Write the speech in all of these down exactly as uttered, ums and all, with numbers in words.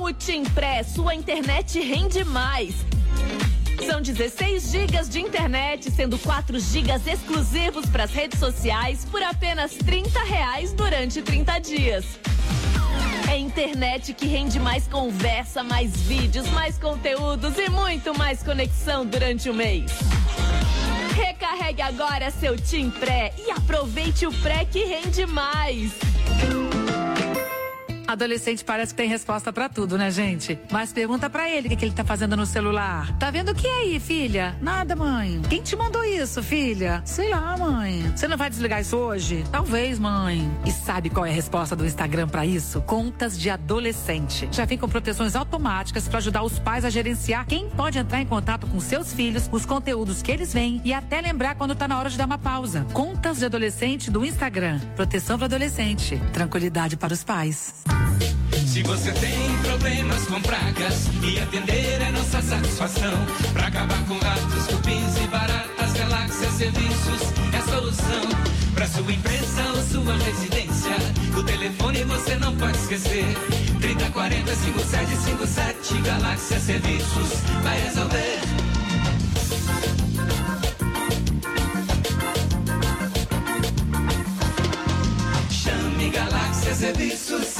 o Tim Pré, sua internet rende mais. São dezesseis gigas de internet, sendo quatro gigas exclusivos para as redes sociais por apenas trinta reais durante trinta dias. É internet que rende mais conversa, mais vídeos, mais conteúdos e muito mais conexão durante o mês. Recarregue agora seu Tim Pré e aproveite o pré que rende mais. Adolescente parece que tem resposta pra tudo, né, gente? Mas pergunta pra ele o que, que ele tá fazendo no celular. Tá vendo o que aí, filha? Nada, mãe. Quem te mandou isso, filha? Sei lá, mãe. Você não vai desligar isso hoje? Talvez, mãe. E sabe qual é a resposta do Instagram pra isso? Contas de adolescente. Já vem com proteções automáticas pra ajudar os pais a gerenciar quem pode entrar em contato com seus filhos, os conteúdos que eles veem e até lembrar quando tá na hora de dar uma pausa. Contas de adolescente do Instagram. Proteção para adolescente. Tranquilidade para os pais. Se você tem problemas com pragas e atender é nossa satisfação, pra acabar com ratos, cupins e baratas, Galáxia Serviços é a solução. Pra sua empresa ou sua residência, o telefone você não pode esquecer. trinta quarenta, cinquenta e sete cinquenta e sete, Galáxia Serviços vai resolver. Chame Galáxia Serviços.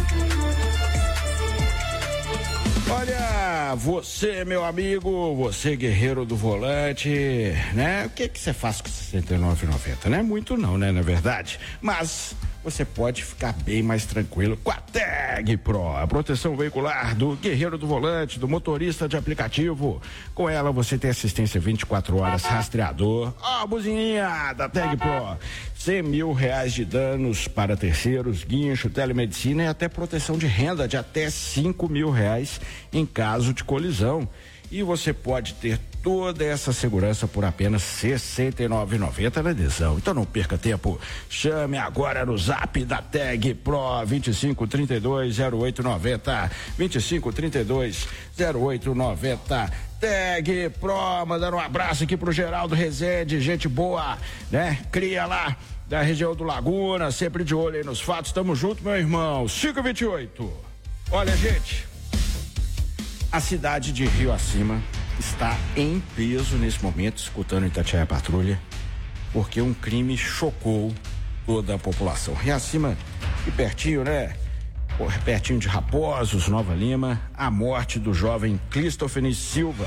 Olha, você, meu amigo, você guerreiro do volante, né? O que que você faz com sessenta e nove reais e noventa centavos, né? Muito não, né? Na verdade, mas você pode ficar bem mais tranquilo com a Tag Pro, a proteção veicular do guerreiro do volante, do motorista de aplicativo. Com ela você tem assistência vinte e quatro horas, rastreador, ó, a buzininha da Tag Pro, cem mil reais de danos para terceiros, guincho, telemedicina e até proteção de renda de até cinco mil reais em caso de colisão. E você pode ter toda essa segurança por apenas sessenta e nove reais e noventa centavos na adesão. Então não perca tempo, chame agora no zap da Tag Pro vinte e cinco, trinta e dois, zero oito noventa, vinte e cinco, trinta e dois, zero oito noventa. Tag Pro, mandando um abraço aqui pro Geraldo Rezende, gente boa, né? Cria lá da região do Laguna, sempre de olho aí nos fatos, tamo junto, meu irmão. cinco e vinte e oito. Olha, gente, a cidade de Rio Acima está em peso nesse momento, escutando Itatiaia Patrulha, porque um crime chocou toda a população. Rio Acima, e pertinho, né? Pertinho de Raposos, Nova Lima, a morte do jovem Clistófenes Silva.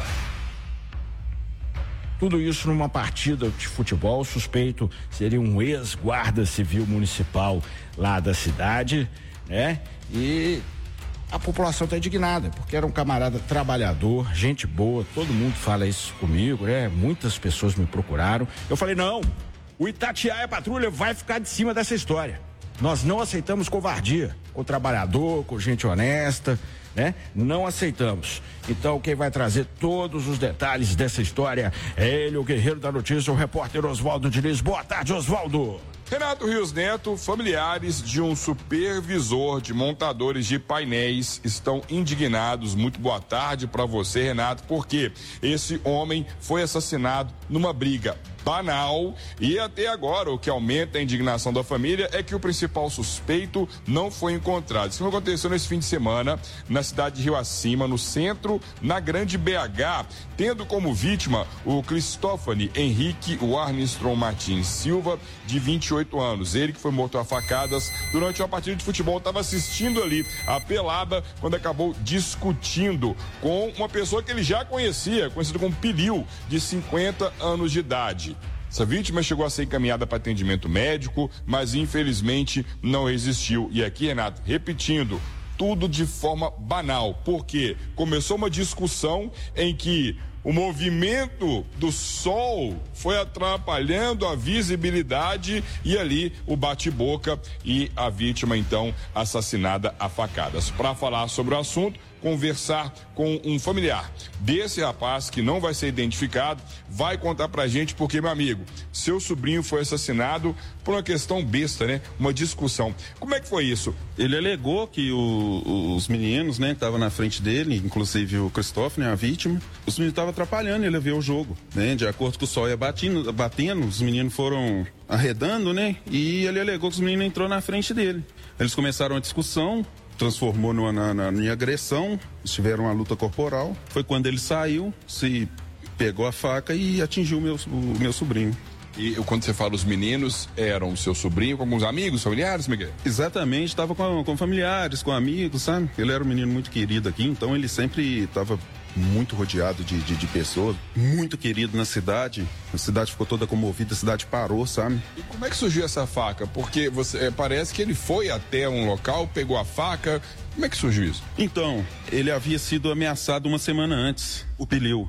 Tudo isso numa partida de futebol. Suspeito seria um ex-guarda civil municipal lá da cidade, né? E a população está indignada, porque era um camarada trabalhador, gente boa, todo mundo fala isso comigo, né? Muitas pessoas me procuraram. Eu falei, não, o Itatiaia Patrulha vai ficar de cima dessa história. Nós não aceitamos covardia com o trabalhador, com gente honesta, né? Não aceitamos. Então quem vai trazer todos os detalhes dessa história é ele, o guerreiro da notícia, o repórter Oswaldo Diniz. Boa tarde, Oswaldo. Renato Rios Neto, familiares de um supervisor de montadores de painéis estão indignados. Muito boa tarde para você, Renato, porque esse homem foi assassinado numa briga banal e até agora o que aumenta a indignação da família é que o principal suspeito não foi encontrado. Isso aconteceu nesse fim de semana na cidade de Rio Acima, no centro, na Grande B H, tendo como vítima o Cristófone Henrique Warnistron Martins Silva, de vinte e oito anos. Ele que foi morto a facadas durante uma partida de futebol, estava assistindo ali a pelada quando acabou discutindo com uma pessoa que ele já conhecia, conhecido como Pilil, de cinquenta anos de idade. Essa vítima chegou a ser encaminhada para atendimento médico, mas infelizmente não resistiu. E aqui, Renato, repetindo, tudo de forma banal, porque começou uma discussão em que o movimento do sol foi atrapalhando a visibilidade e ali o bate-boca e a vítima então assassinada a facadas. Para falar sobre o assunto, conversar com um familiar desse rapaz que não vai ser identificado, vai contar pra gente porque, meu amigo, seu sobrinho foi assassinado por uma questão besta, né? Uma discussão. Como é que foi isso? Ele alegou que o, os meninos, né, que estavam na frente dele, inclusive o Cristófone, né, a vítima, os meninos estavam atrapalhando ele a ver o jogo, né? De acordo com o sol ia batendo, batendo, os meninos foram arredando, né? E ele alegou que os meninos entrou na frente dele. Eles começaram a discussão, transformou numa, na, na minha agressão, tiveram uma luta corporal. Foi quando ele saiu, se pegou a faca e atingiu o meu, o meu sobrinho. E quando você fala os meninos, eram o seu sobrinho com alguns amigos, familiares, Miguel? Exatamente, estava com, com familiares, com amigos, sabe? Ele era um menino muito querido aqui, então ele sempre estava muito rodeado de, de, de pessoas, muito querido na cidade. A cidade ficou toda comovida, a cidade parou, sabe? E como é que surgiu essa faca? Porque você, é, parece que ele foi até um local, pegou a faca. Como é que surgiu isso? Então, ele havia sido ameaçado uma semana antes, o Piliu.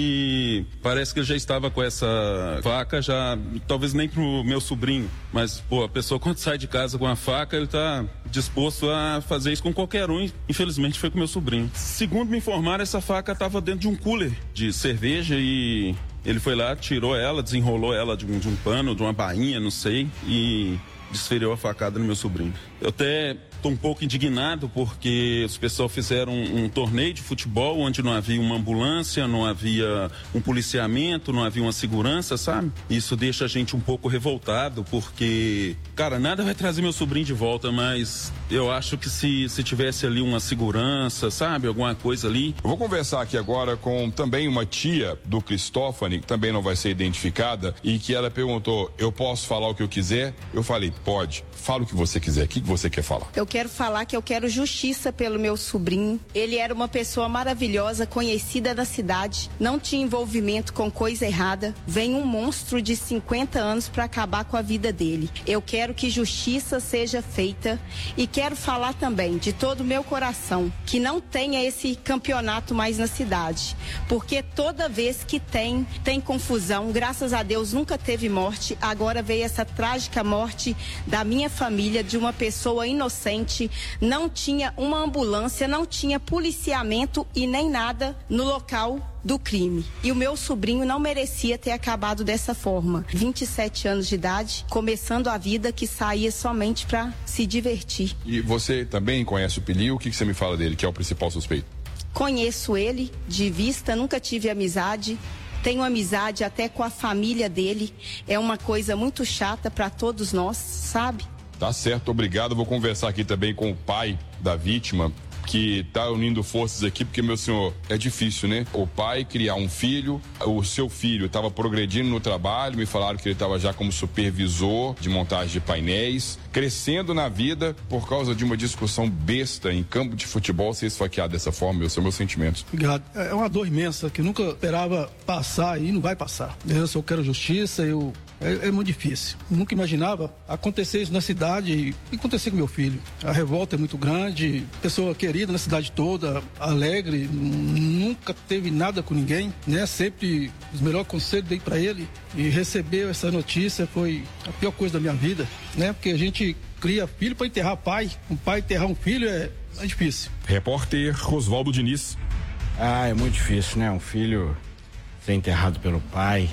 E parece que ele já estava com essa faca, já, talvez nem pro meu sobrinho, mas, pô, a pessoa quando sai de casa com a faca, ele tá disposto a fazer isso com qualquer um, infelizmente foi com meu sobrinho. Segundo me informaram, essa faca estava dentro de um cooler de cerveja e ele foi lá, tirou ela, desenrolou ela de um, de um pano, de uma bainha, não sei, e desferiu a facada no meu sobrinho. Eu até tô um pouco indignado porque os pessoal fizeram um, um torneio de futebol onde não havia uma ambulância, não havia um policiamento, não havia uma segurança, sabe? Isso deixa a gente um pouco revoltado porque, cara, nada vai trazer meu sobrinho de volta, mas eu acho que se, se tivesse ali uma segurança, sabe? Alguma coisa ali. Eu vou conversar aqui agora com também uma tia do Cristófani, que também não vai ser identificada, e que ela perguntou, eu posso falar o que eu quiser? Eu falei, pode. Fala o que você quiser. O que você quer falar? Eu quero falar que eu quero justiça pelo meu sobrinho. Ele era uma pessoa maravilhosa, conhecida da cidade, não tinha envolvimento com coisa errada. Vem um monstro de cinquenta anos para acabar com a vida dele. Eu quero que justiça seja feita e quero falar também de todo o meu coração que não tenha esse campeonato mais na cidade, porque toda vez que tem, tem confusão. Graças a Deus nunca teve morte, agora veio essa trágica morte da minha família, de uma pessoa inocente. Não tinha uma ambulância, não tinha policiamento e nem nada no local do crime. E o meu sobrinho não merecia ter acabado dessa forma. vinte e sete anos de idade, começando a vida que saía somente para se divertir. E você também conhece o Piliu? O que, que você me fala dele, que é o principal suspeito? Conheço ele de vista, nunca tive amizade. Tenho amizade até com a família dele. É uma coisa muito chata para todos nós, sabe? Tá certo, obrigado. Vou conversar aqui também com o pai da vítima, que tá unindo forças aqui, porque, meu senhor, é difícil, né? O pai criar um filho, o seu filho estava progredindo no trabalho, me falaram que ele estava já como supervisor de montagem de painéis, crescendo na vida por causa de uma discussão besta em campo de futebol, ser esfaqueado dessa forma, meu, são meus sentimentos. Obrigado. É uma dor imensa que eu nunca esperava passar e não vai passar. Eu só quero justiça, eu... É, é muito difícil. Nunca imaginava acontecer isso na cidade e acontecer com meu filho. A revolta é muito grande, pessoa querida na cidade toda, alegre, nunca teve nada com ninguém, né? Sempre os melhores conselhos dei para ele e receber essa notícia foi a pior coisa da minha vida, né? Porque a gente cria filho para enterrar pai, um pai enterrar um filho é, é difícil. Repórter Rosvaldo Diniz. Ah, é muito difícil, né? Um filho ser enterrado pelo pai.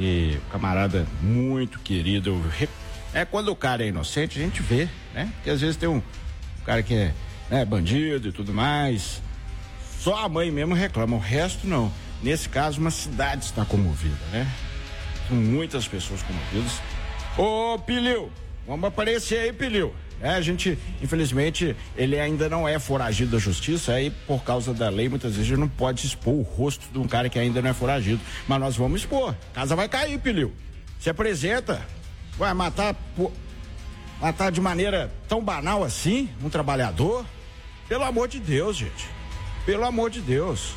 E camarada muito querido. É quando o cara é inocente, a gente vê, né? Porque às vezes tem um cara que é, né, bandido e tudo mais. Só a mãe mesmo reclama, o resto não. Nesse caso, uma cidade está comovida, né? São muitas pessoas comovidas. Ô, Piliu, vamos aparecer aí, Piliu. É, a gente, infelizmente, ele ainda não é foragido da justiça, aí por causa da lei, muitas vezes a gente não pode expor o rosto de um cara que ainda não é foragido. Mas nós vamos expor. A casa vai cair, Piliu. Se apresenta, vai matar, pô, matar de maneira tão banal assim um trabalhador? Pelo amor de Deus, gente. Pelo amor de Deus.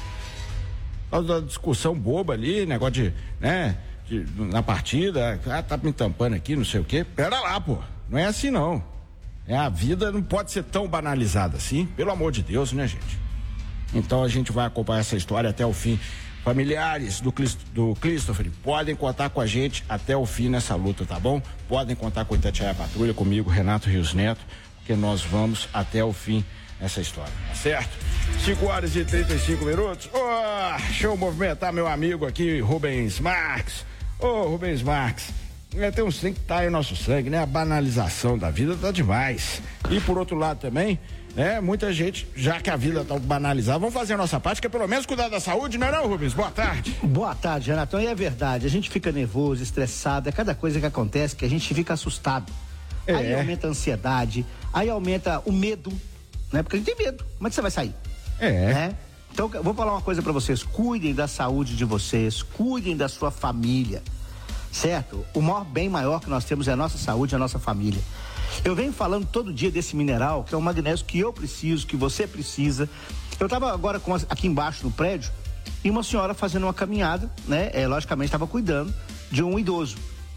Por causa da discussão boba ali, negócio de, né, de, na partida, ah, tá me tampando aqui, não sei o quê. Pera lá, pô. Não é assim, não. É, a vida não pode ser tão banalizada assim, pelo amor de Deus, né, gente? Então a gente vai acompanhar essa história até o fim. Familiares do, do Christopher podem contar com a gente até o fim nessa luta, tá bom? Podem contar com o Itatiaia Patrulha, comigo, Renato Rios Neto, porque nós vamos até o fim nessa história, tá certo? cinco horas e trinta e cinco minutos. Oh, deixa eu movimentar meu amigo aqui, Rubens Marques. Ô, oh, Rubens Marques. É, tem uns trem que tá aí no nosso sangue, né? A banalização da vida tá demais. E por outro lado também, né? Muita gente, já que a vida tá banalizada, vamos fazer a nossa parte, que é pelo menos cuidar da saúde, não é não, Rubens? Boa tarde. Boa tarde, Renato. E é verdade, a gente fica nervoso, estressado, é cada coisa que acontece que a gente fica assustado. É. Aí aumenta a ansiedade, aí aumenta o medo, né? Porque a gente tem medo. Como é que você vai sair? É. Né? Então, eu vou falar uma coisa pra vocês. Cuidem da saúde de vocês, cuidem da sua família, certo? O maior bem maior que nós temos é a nossa saúde, a nossa família. Eu venho falando todo dia desse mineral, que é um magnésio que eu preciso, que você precisa. Eu estava agora com, aqui embaixo no prédio e uma senhora fazendo uma caminhada, né? É, logicamente estava cuidando de um idoso.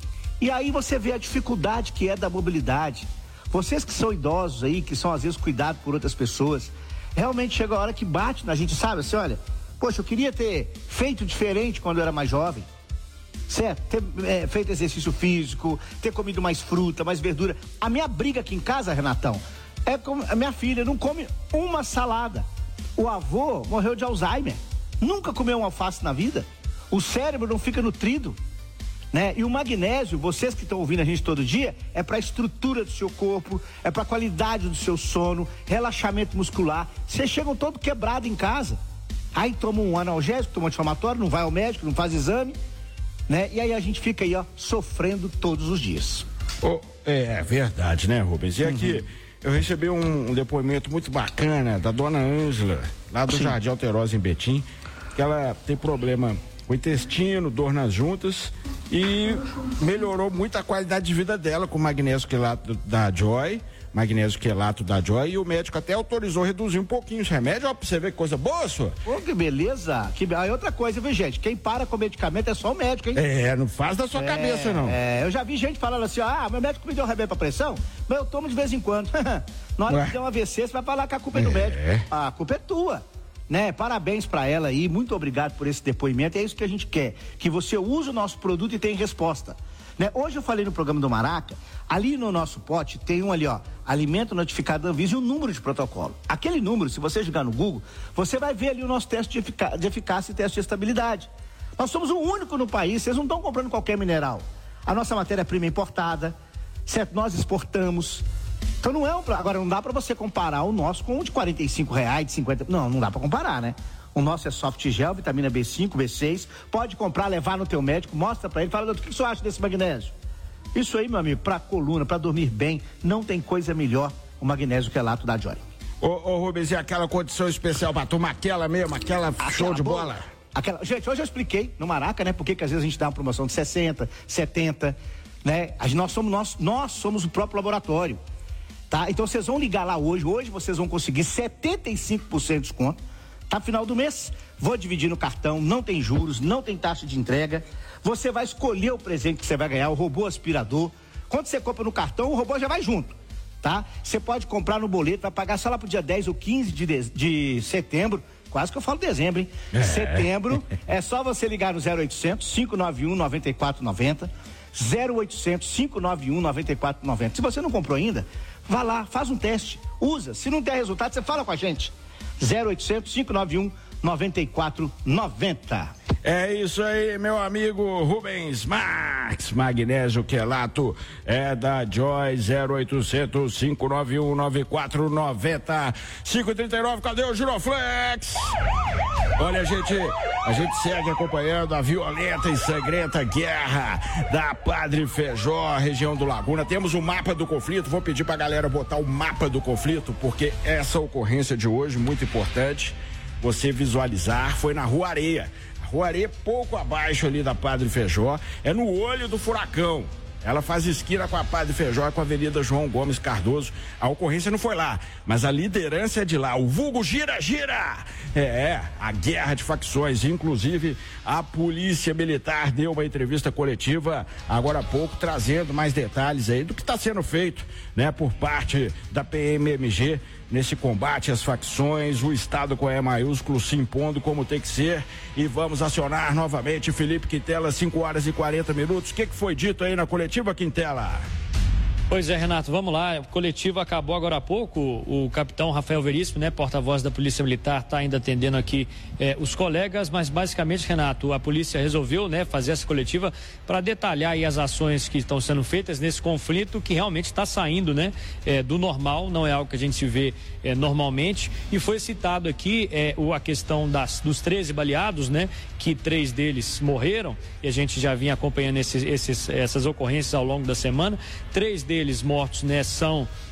E aí você vê a dificuldade que é da mobilidade. Vocês que são idosos aí, que são às vezes cuidados por outras pessoas, realmente chega a hora que bate na gente, sabe? Assim, olha, poxa, eu queria ter feito diferente quando eu era mais jovem. Certo? Ter é, feito exercício físico, ter comido mais fruta, mais verdura. A minha briga aqui em casa, Renatão, é com a minha filha não come uma salada. O avô morreu de Alzheimer. Nunca comeu um alface na vida. O cérebro não fica nutrido, né? E o magnésio, vocês que estão ouvindo a gente todo dia, é para a estrutura do seu corpo, é para a qualidade do seu sono, relaxamento muscular. Vocês chegam todo quebrado em casa. Aí toma um analgésico, toma um anti-inflamatório, não vai ao médico, não faz exame, né? E aí a gente fica aí, ó, sofrendo todos os dias. Oh, é verdade, né, Rubens? E uhum. aqui, eu recebi um, um depoimento muito bacana da dona Ângela, lá do Sim. Jardim Alterosa, em Betim, que ela tem problema com o intestino, dor nas juntas, e melhorou muito a qualidade de vida dela com o magnésio quelato da Joy, magnésio quelato da Joy, e o médico até autorizou reduzir um pouquinho os remédios. Ó, pra você ver que coisa boa, senhor. Pô, que beleza. Que... Aí outra coisa, viu, gente? Quem para com medicamento é só o médico, hein? É, não faz da sua é, cabeça, não. É, eu já vi gente falando assim, ah, meu médico me deu remédio pra pressão, mas eu tomo de vez em quando. Na hora Ué? que der um A V C, você vai falar que a culpa é do é. médico. A culpa é tua. Né? Parabéns para ela aí, muito obrigado por esse depoimento. É isso que a gente quer, que você use o nosso produto e tenha resposta, né? Hoje eu falei no programa do Maraca, ali no nosso pote tem um ali, ó, alimento notificado da Anvisa e um número de protocolo. Aquele número, se você jogar no Google, você vai ver ali o nosso teste de, efic- de eficácia e teste de estabilidade. Nós somos o único no país, vocês não estão comprando qualquer mineral. A nossa matéria-prima é importada, certo? Nós exportamos. Então não é um, agora não dá para você comparar o nosso com o de quarenta e cinco reais, de cinquenta, não, não dá para comparar, né? O nosso é soft gel, vitamina B cinco, B seis, pode comprar, levar no teu médico, mostra para ele, fala, doutor, o que você acha desse magnésio? Isso aí, meu amigo, para coluna, para dormir bem, não tem coisa melhor o magnésio quelato da Joy. Ô, ô Rubens, e aquela condição especial para tomar aquela mesmo, aquela, aquela show de bola? bola? Aquela, gente, hoje eu expliquei no Maraca, né? Porque que às vezes a gente dá uma promoção de sessenta, setenta, né? Nós somos, nós, nós somos o próprio laboratório. Tá? Então vocês vão ligar lá hoje, hoje vocês vão conseguir setenta e cinco por cento de desconto, tá? Final do mês, vou dividir no cartão, não tem juros, não tem taxa de entrega, você vai escolher o presente que você vai ganhar, o robô aspirador. Quando você compra no cartão, o robô já vai junto, tá? Você pode comprar no boleto, vai pagar só lá pro dia dez ou quinze de, de, de setembro, quase que eu falo dezembro, hein? É. Setembro, é só você ligar no zero oitocentos, cinco nove um, nove quatro nove zero, zero oitocentos, cinco nove um, nove quatro nove zero. Se você não comprou ainda, vá lá, faz um teste, usa. Se não der resultado, você fala com a gente. zero oitocentos, cinco nove um, nove quatro nove zero. É isso aí, meu amigo Rubens Marques, magnésio quelato é da Joy, zero oitocentos, cinco nove um, nove quatro nove zero. cinco e trinta e nove, cadê o Giroflex? Olha, gente, a gente segue acompanhando a violenta e sangrenta guerra da Padre Feijó, região do Laguna. Temos o mapa do conflito, vou pedir pra galera botar o mapa do conflito, porque essa ocorrência de hoje, muito importante, você visualizar, foi na Rua Areia. A Rua Areia, pouco abaixo ali da Padre Feijó, é no olho do furacão. Ela faz esquina com a Padre Feijó, com a Avenida João Gomes Cardoso. A ocorrência não foi lá, mas a liderança é de lá. O vulgo gira, gira! É, a guerra de facções. Inclusive, a Polícia Militar deu uma entrevista coletiva agora há pouco, trazendo mais detalhes aí do que está sendo feito, né, por parte da P M M G nesse combate às facções, o Estado com E maiúsculo se impondo como tem que ser. E vamos acionar novamente Felipe Quintela, cinco horas e quarenta minutos. O que, que foi dito aí na coletiva, Quintela? Pois é, Renato, vamos lá. A coletiva acabou agora há pouco. O capitão Rafael Veríssimo, né, porta-voz da Polícia Militar, está ainda atendendo aqui eh, os colegas, mas basicamente, Renato, a polícia resolveu, né, fazer essa coletiva para detalhar aí as ações que estão sendo feitas nesse conflito que realmente está saindo, né, eh, do normal, não é algo que a gente vê eh, normalmente. E foi citado aqui eh, o, a questão das, dos treze baleados, né, que três deles morreram, e a gente já vinha acompanhando esses, esses, essas ocorrências ao longo da semana. Três deles eles mortos, né, são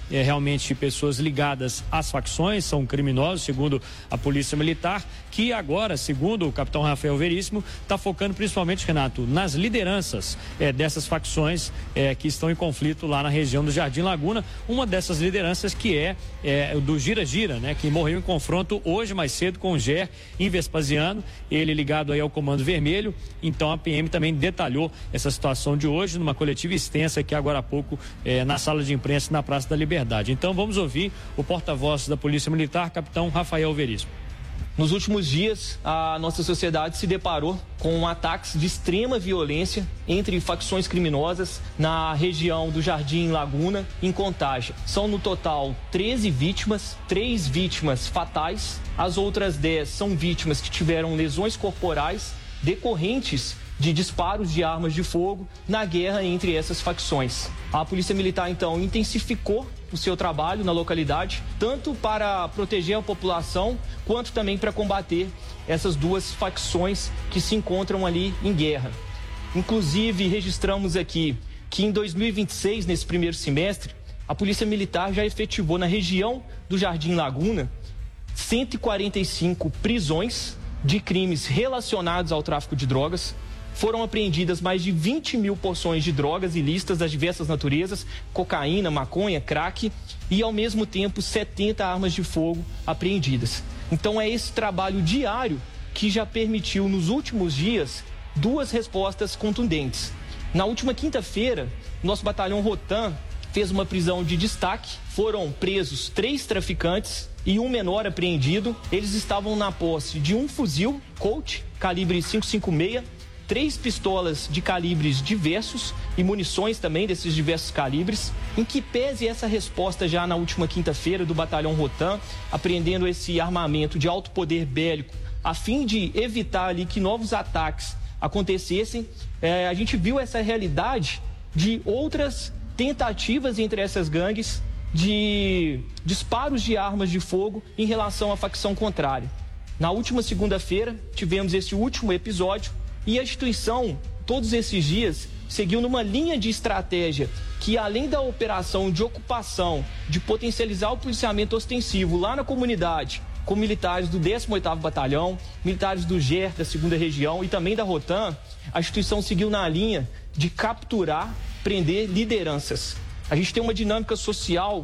é, realmente pessoas ligadas às facções, são criminosos, segundo a Polícia Militar, que agora, segundo o capitão Rafael Veríssimo, está focando principalmente, Renato, nas lideranças é, dessas facções é, que estão em conflito lá na região do Jardim Laguna. Uma dessas lideranças que é, é do Gira Gira, né, que morreu em confronto hoje mais cedo com o Ger em Vespasiano, ele ligado aí ao Comando Vermelho. Então a P M também detalhou essa situação de hoje numa coletiva extensa aqui agora há pouco é, na sala de imprensa na Praça da Liberdade. Então vamos ouvir o porta-voz da Polícia Militar, capitão Rafael Veríssimo. Nos últimos dias, a nossa sociedade se deparou com ataques de extrema violência entre facções criminosas na região do Jardim Laguna, em Contagem. São no total treze vítimas, três vítimas fatais, as outras dez são vítimas que tiveram lesões corporais decorrentes de disparos de armas de fogo na guerra entre essas facções. A Polícia Militar, então, intensificou o seu trabalho na localidade, tanto para proteger a população, quanto também para combater essas duas facções que se encontram ali em guerra. Inclusive, registramos aqui que em dois mil e vinte e seis, nesse primeiro semestre, a Polícia Militar já efetivou na região do Jardim Laguna cento e quarenta e cinco prisões de crimes relacionados ao tráfico de drogas. Foram apreendidas mais de vinte mil porções de drogas ilícitas das diversas naturezas, cocaína, maconha, crack e, ao mesmo tempo, setenta armas de fogo apreendidas. Então é esse trabalho diário que já permitiu, nos últimos dias, duas respostas contundentes. Na última quinta-feira, nosso batalhão Rotan fez uma prisão de destaque. Foram presos três traficantes e um menor apreendido. Eles estavam na posse de um fuzil Colt, calibre cinco cinco seis, três pistolas de calibres diversos e munições também desses diversos calibres. Em que pese essa resposta já na última quinta-feira do batalhão Rotan, apreendendo esse armamento de alto poder bélico, a fim de evitar ali que novos ataques acontecessem, é, a gente viu essa realidade de outras tentativas entre essas gangues de disparos de armas de fogo em relação à facção contrária. Na última segunda-feira, tivemos esse último episódio e a instituição, todos esses dias, seguiu numa linha de estratégia que, além da operação de ocupação, de potencializar o policiamento ostensivo lá na comunidade, com militares do décimo oitavo Batalhão, militares do G E R, da segunda Região e também da Rotan, a instituição seguiu na linha de capturar, prender lideranças. A gente tem uma dinâmica social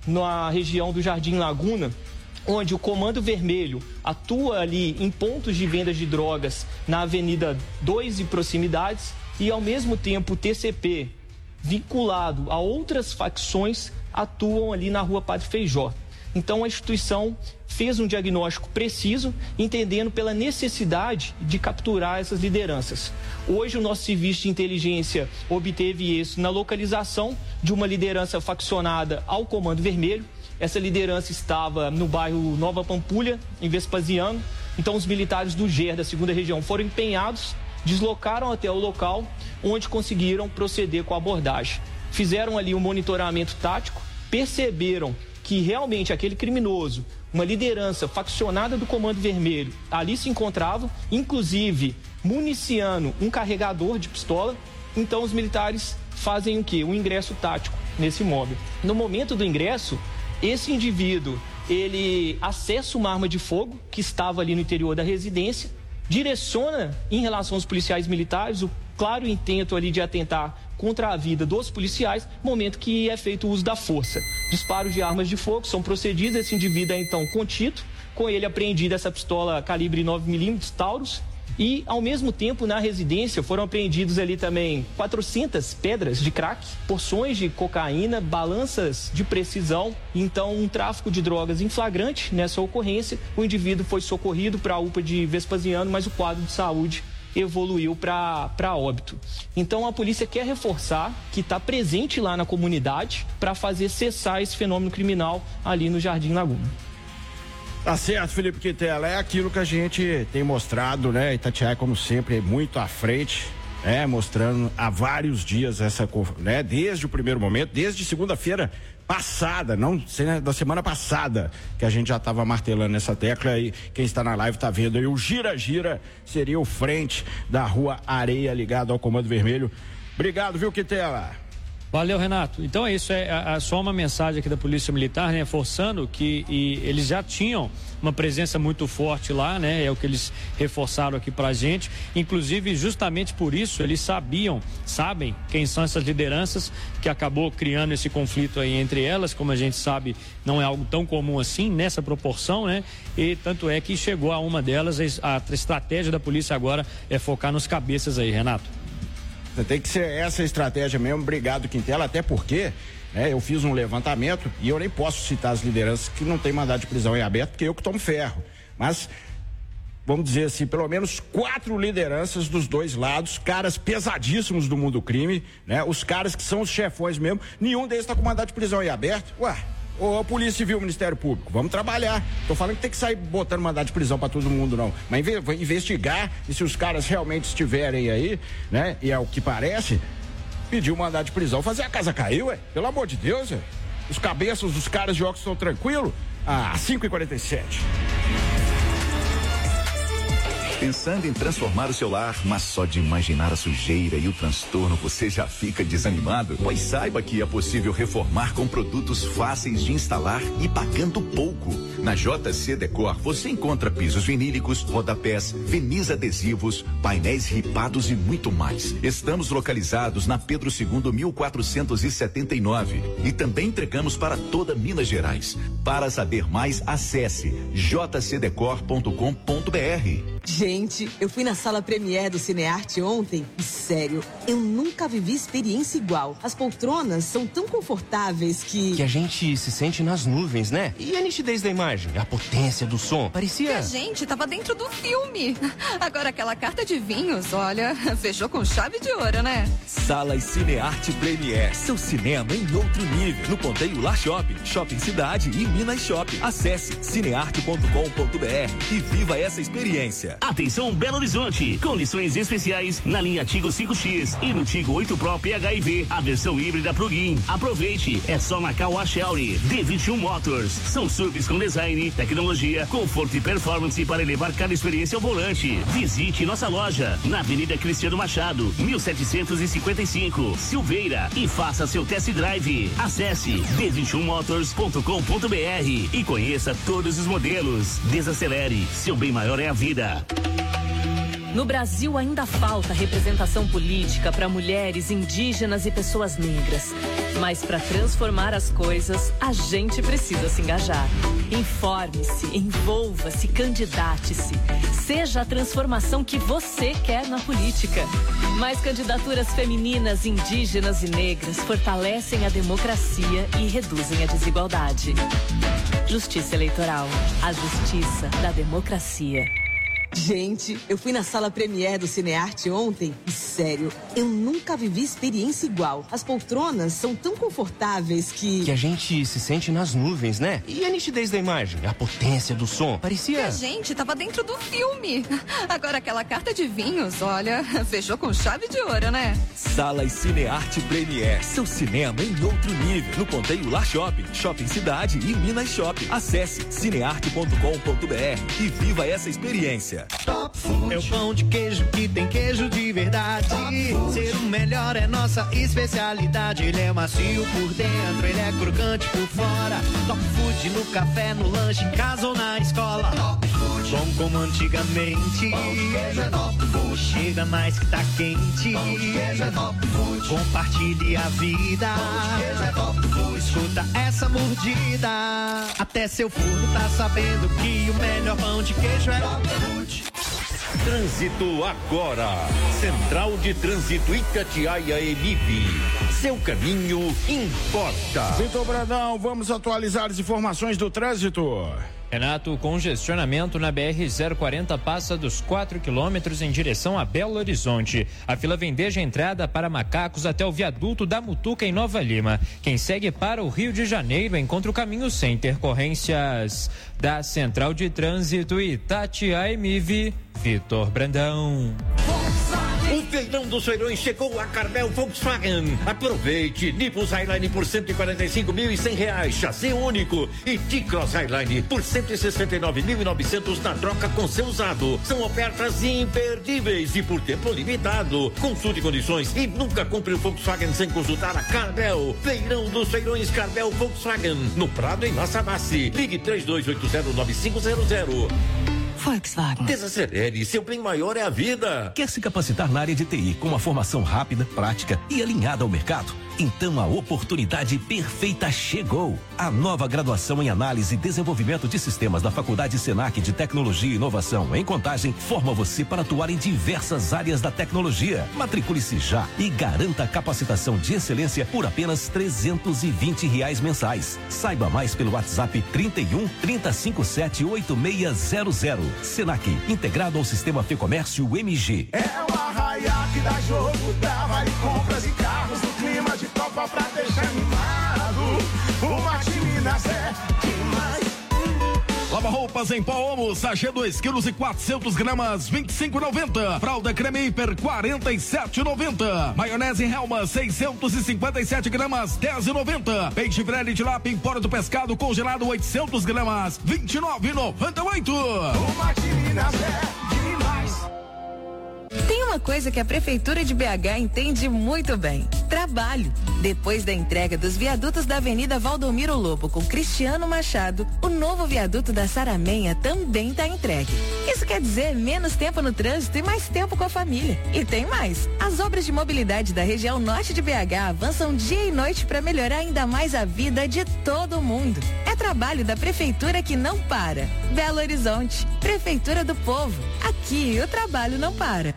na região do Jardim Laguna, onde o Comando Vermelho atua ali em pontos de vendas de drogas na Avenida dois e proximidades, e ao mesmo tempo o T C P, vinculado a outras facções, atuam ali na Rua Padre Feijó. Então a instituição fez um diagnóstico preciso, entendendo pela necessidade de capturar essas lideranças. Hoje o nosso serviço de inteligência obteve isso na localização de uma liderança faccionada ao Comando Vermelho. Essa liderança estava no bairro Nova Pampulha, em Vespasiano. Então os militares do G E R da segunda Região foram empenhados, deslocaram até o local, onde conseguiram proceder com a abordagem. Fizeram ali um monitoramento tático, perceberam que realmente aquele criminoso, uma liderança faccionada do Comando Vermelho, ali se encontrava, inclusive municiando um carregador de pistola. Então os militares fazem o quê? Um ingresso tático nesse imóvel. No momento do ingresso, esse indivíduo, ele acessa uma arma de fogo que estava ali no interior da residência, direciona em relação aos policiais militares o claro intento ali de atentar contra a vida dos policiais, momento que é feito o uso da força. Disparos de armas de fogo são procedidos, esse indivíduo é então contido, com ele apreendida essa pistola calibre nove milímetros Taurus, e ao mesmo tempo na residência foram apreendidos ali também quatrocentas pedras de crack, porções de cocaína, balanças de precisão. Então um tráfico de drogas em flagrante nessa ocorrência. O indivíduo foi socorrido para a U P A de Vespasiano, mas o quadro de saúde evoluiu para óbito. Então a polícia quer reforçar que está presente lá na comunidade para fazer cessar esse fenômeno criminal ali no Jardim Laguna. Tá certo, Felipe Quintela, é aquilo que a gente tem mostrado, né? Itatiaia, como sempre, muito à frente, é, mostrando há vários dias essa, né? Desde o primeiro momento, desde segunda-feira passada, não da semana passada, que a gente já estava martelando essa tecla, e quem está na live está vendo aí, o Gira Gira seria o frente da Rua Areia ligado ao Comando Vermelho. Obrigado, viu, Quintela? Valeu, Renato. Então é isso, é, é só uma mensagem aqui da Polícia Militar, né, reforçando que e, eles já tinham uma presença muito forte lá, né, é o que eles reforçaram aqui pra gente, inclusive justamente por isso eles sabiam, sabem quem são essas lideranças que acabou criando esse conflito aí entre elas, como a gente sabe, não é algo tão comum assim, nessa proporção, né, e tanto é que chegou a uma delas, a, a estratégia da polícia agora é focar nos cabeças aí, Renato. Tem que ser essa estratégia mesmo, obrigado, Quintela, até porque né, eu fiz um levantamento e eu nem posso citar as lideranças que não tem mandado de prisão em aberto, porque eu que tomo ferro, mas vamos dizer assim, pelo menos quatro lideranças dos dois lados, caras pesadíssimos do mundo crime, né, os caras que são os chefões mesmo, nenhum deles está com mandado de prisão em aberto. Ué, ô Polícia Civil, Ministério Público, vamos trabalhar. Tô falando que tem que sair botando mandado de prisão pra todo mundo, não. Mas investigar, e se os caras realmente estiverem aí, né, e é o que parece, pedir o mandado de prisão, fazer a casa cair, ué. Pelo amor de Deus, ué. Os cabeças dos caras de óculos estão tranquilos? Ah, cinco e quarenta e sete. Pensando em transformar o seu lar, mas só de imaginar a sujeira e o transtorno você já fica desanimado? Pois saiba que é possível reformar com produtos fáceis de instalar e pagando pouco. Na J C Decor você encontra pisos vinílicos, rodapés, verniz adesivos, painéis ripados e muito mais. Estamos localizados na Pedro segundo, mil quatrocentos e setenta e nove e também entregamos para toda Minas Gerais. Para saber mais, acesse j c decor ponto com ponto b r. Gente, eu fui na sala Premiere do Cinearte ontem e, sério, eu nunca vivi experiência igual. As poltronas são tão confortáveis que... Que a gente se sente nas nuvens, né? E a nitidez da imagem, a potência do som, parecia... Que a gente tava dentro do filme. Agora aquela carta de vinhos, olha, fechou com chave de ouro, né? Salas Cinearte Premiere, seu cinema em outro nível. No Ponteio La Shopping, Shopping Cidade e Minas Shopping. Acesse cinearte ponto com ponto b r e viva essa experiência. Atenção Belo Horizonte, condições especiais na linha Tigo cinco X e no Tigo oito Pro P H I V, a versão híbrida plug-in. Aproveite, é só na Caoa Auri. D vinte e um Motors, são S U Vs com design, tecnologia, conforto e performance para elevar cada experiência ao volante. Visite nossa loja na Avenida Cristiano Machado, mil setecentos e cinquenta e cinco, Silveira, e faça seu test drive. Acesse d vinte e um motors ponto com ponto b r e conheça todos os modelos. Desacelere, seu bem maior é a vida. No Brasil ainda falta representação política para mulheres, indígenas e pessoas negras. Mas para transformar as coisas, a gente precisa se engajar. Informe-se, envolva-se, candidate-se. Seja a transformação que você quer na política. Mais candidaturas femininas, indígenas e negras fortalecem a democracia e reduzem a desigualdade. Justiça Eleitoral, a justiça da democracia. Gente, eu fui na sala Premiere do Cinearte ontem e, sério, eu nunca vivi experiência igual. As poltronas são tão confortáveis que... Que a gente se sente nas nuvens, né? E a nitidez da imagem, a potência do som, parecia... Que a gente tava dentro do filme. Agora aquela carta de vinhos, olha, fechou com chave de ouro, né? Salas Cinearte Premiere, seu cinema em outro nível. No Ponteio La Shopping, Shopping Cidade e Minas Shopping. Acesse cinearte ponto com ponto b r e viva essa experiência. Top Food. É o pão de queijo que tem queijo de verdade. Ser o melhor é nossa especialidade. Ele é macio por dentro, ele é crocante por fora. Top Food no café, no lanche, em casa ou na escola. Top Food. Bom como antigamente. Pão de queijo é Top Food. Chega mais que tá quente. Pão de queijo é Top Food. Compartilhe a vida. Pão de queijo é Top Food. Escuta essa mordida. Até seu forno tá sabendo que o melhor pão de queijo é Top Food. Trânsito agora. Central de Trânsito Itatiaia Emib. Seu caminho importa. Vitor Brandão, vamos atualizar as informações do trânsito. Renato, o congestionamento na B R zero quarenta passa dos quatro quilômetros em direção a Belo Horizonte. A fila vem desde a entrada para Macacos até o viaduto da Mutuca em Nova Lima. Quem segue para o Rio de Janeiro encontra o caminho sem intercorrências. Da Central de Trânsito Itatiaia Emib, Vitor Brandão. O Feirão dos Feirões chegou a Carmel Volkswagen. Aproveite Nipus Highline por cento e quarenta e cinco mil e cem reais, chassi único, e T-Cross Highline por cento e sessenta e nove mil e novecentos na troca com seu usado. São ofertas imperdíveis e por tempo limitado. Consulte condições e nunca compre o Volkswagen sem consultar a Carmel. Feirão dos Feirões Carmel Volkswagen, no Prado, em Nossa Base. Ligue três dois oito zero nove cinco zero zero. Volkswagen. Desacelere, seu bem maior é a vida. Quer se capacitar na área de T I com uma formação rápida, prática e alinhada ao mercado? Então a oportunidade perfeita chegou. A nova graduação em Análise e Desenvolvimento de Sistemas da Faculdade Senac de Tecnologia e Inovação em Contagem forma você para atuar em diversas áreas da tecnologia. Matricule-se já e garanta a capacitação de excelência por apenas trezentos e vinte reais mensais. Saiba mais pelo WhatsApp trinta e um, trinta, cinquenta e sete, oitenta e seis zero zero. Senac, integrado ao Sistema Fecomércio M G. É o arraiá que dá jogo, dá vale compras e carros no clima de Copa pra deixar animado. Uma Minas é demais. Lava roupas em pó Omo, sachê dois quilos e quatrocentas gramas, vinte e cinco e noventa. Fralda creme hiper, quarenta e sete e noventa. Maionese Helma, seiscentos e cinquenta e sete gramas, dez e noventa. Peixe Vreli de Lapa, Empório do Pescado, congelado, oitocentas gramas, vinte e nove e noventa e oito. Uma Minas é demais. Tem uma coisa que a Prefeitura de B H entende muito bem: trabalho. Depois da entrega dos viadutos da Avenida Valdomiro Lobo com Cristiano Machado, o novo viaduto da Saramenha também está entregue. Isso quer dizer menos tempo no trânsito e mais tempo com a família. E tem mais: as obras de mobilidade da região norte de B H avançam dia e noite para melhorar ainda mais a vida de todo mundo. É trabalho da Prefeitura que não para. Belo Horizonte, Prefeitura do Povo. Aqui o trabalho não para.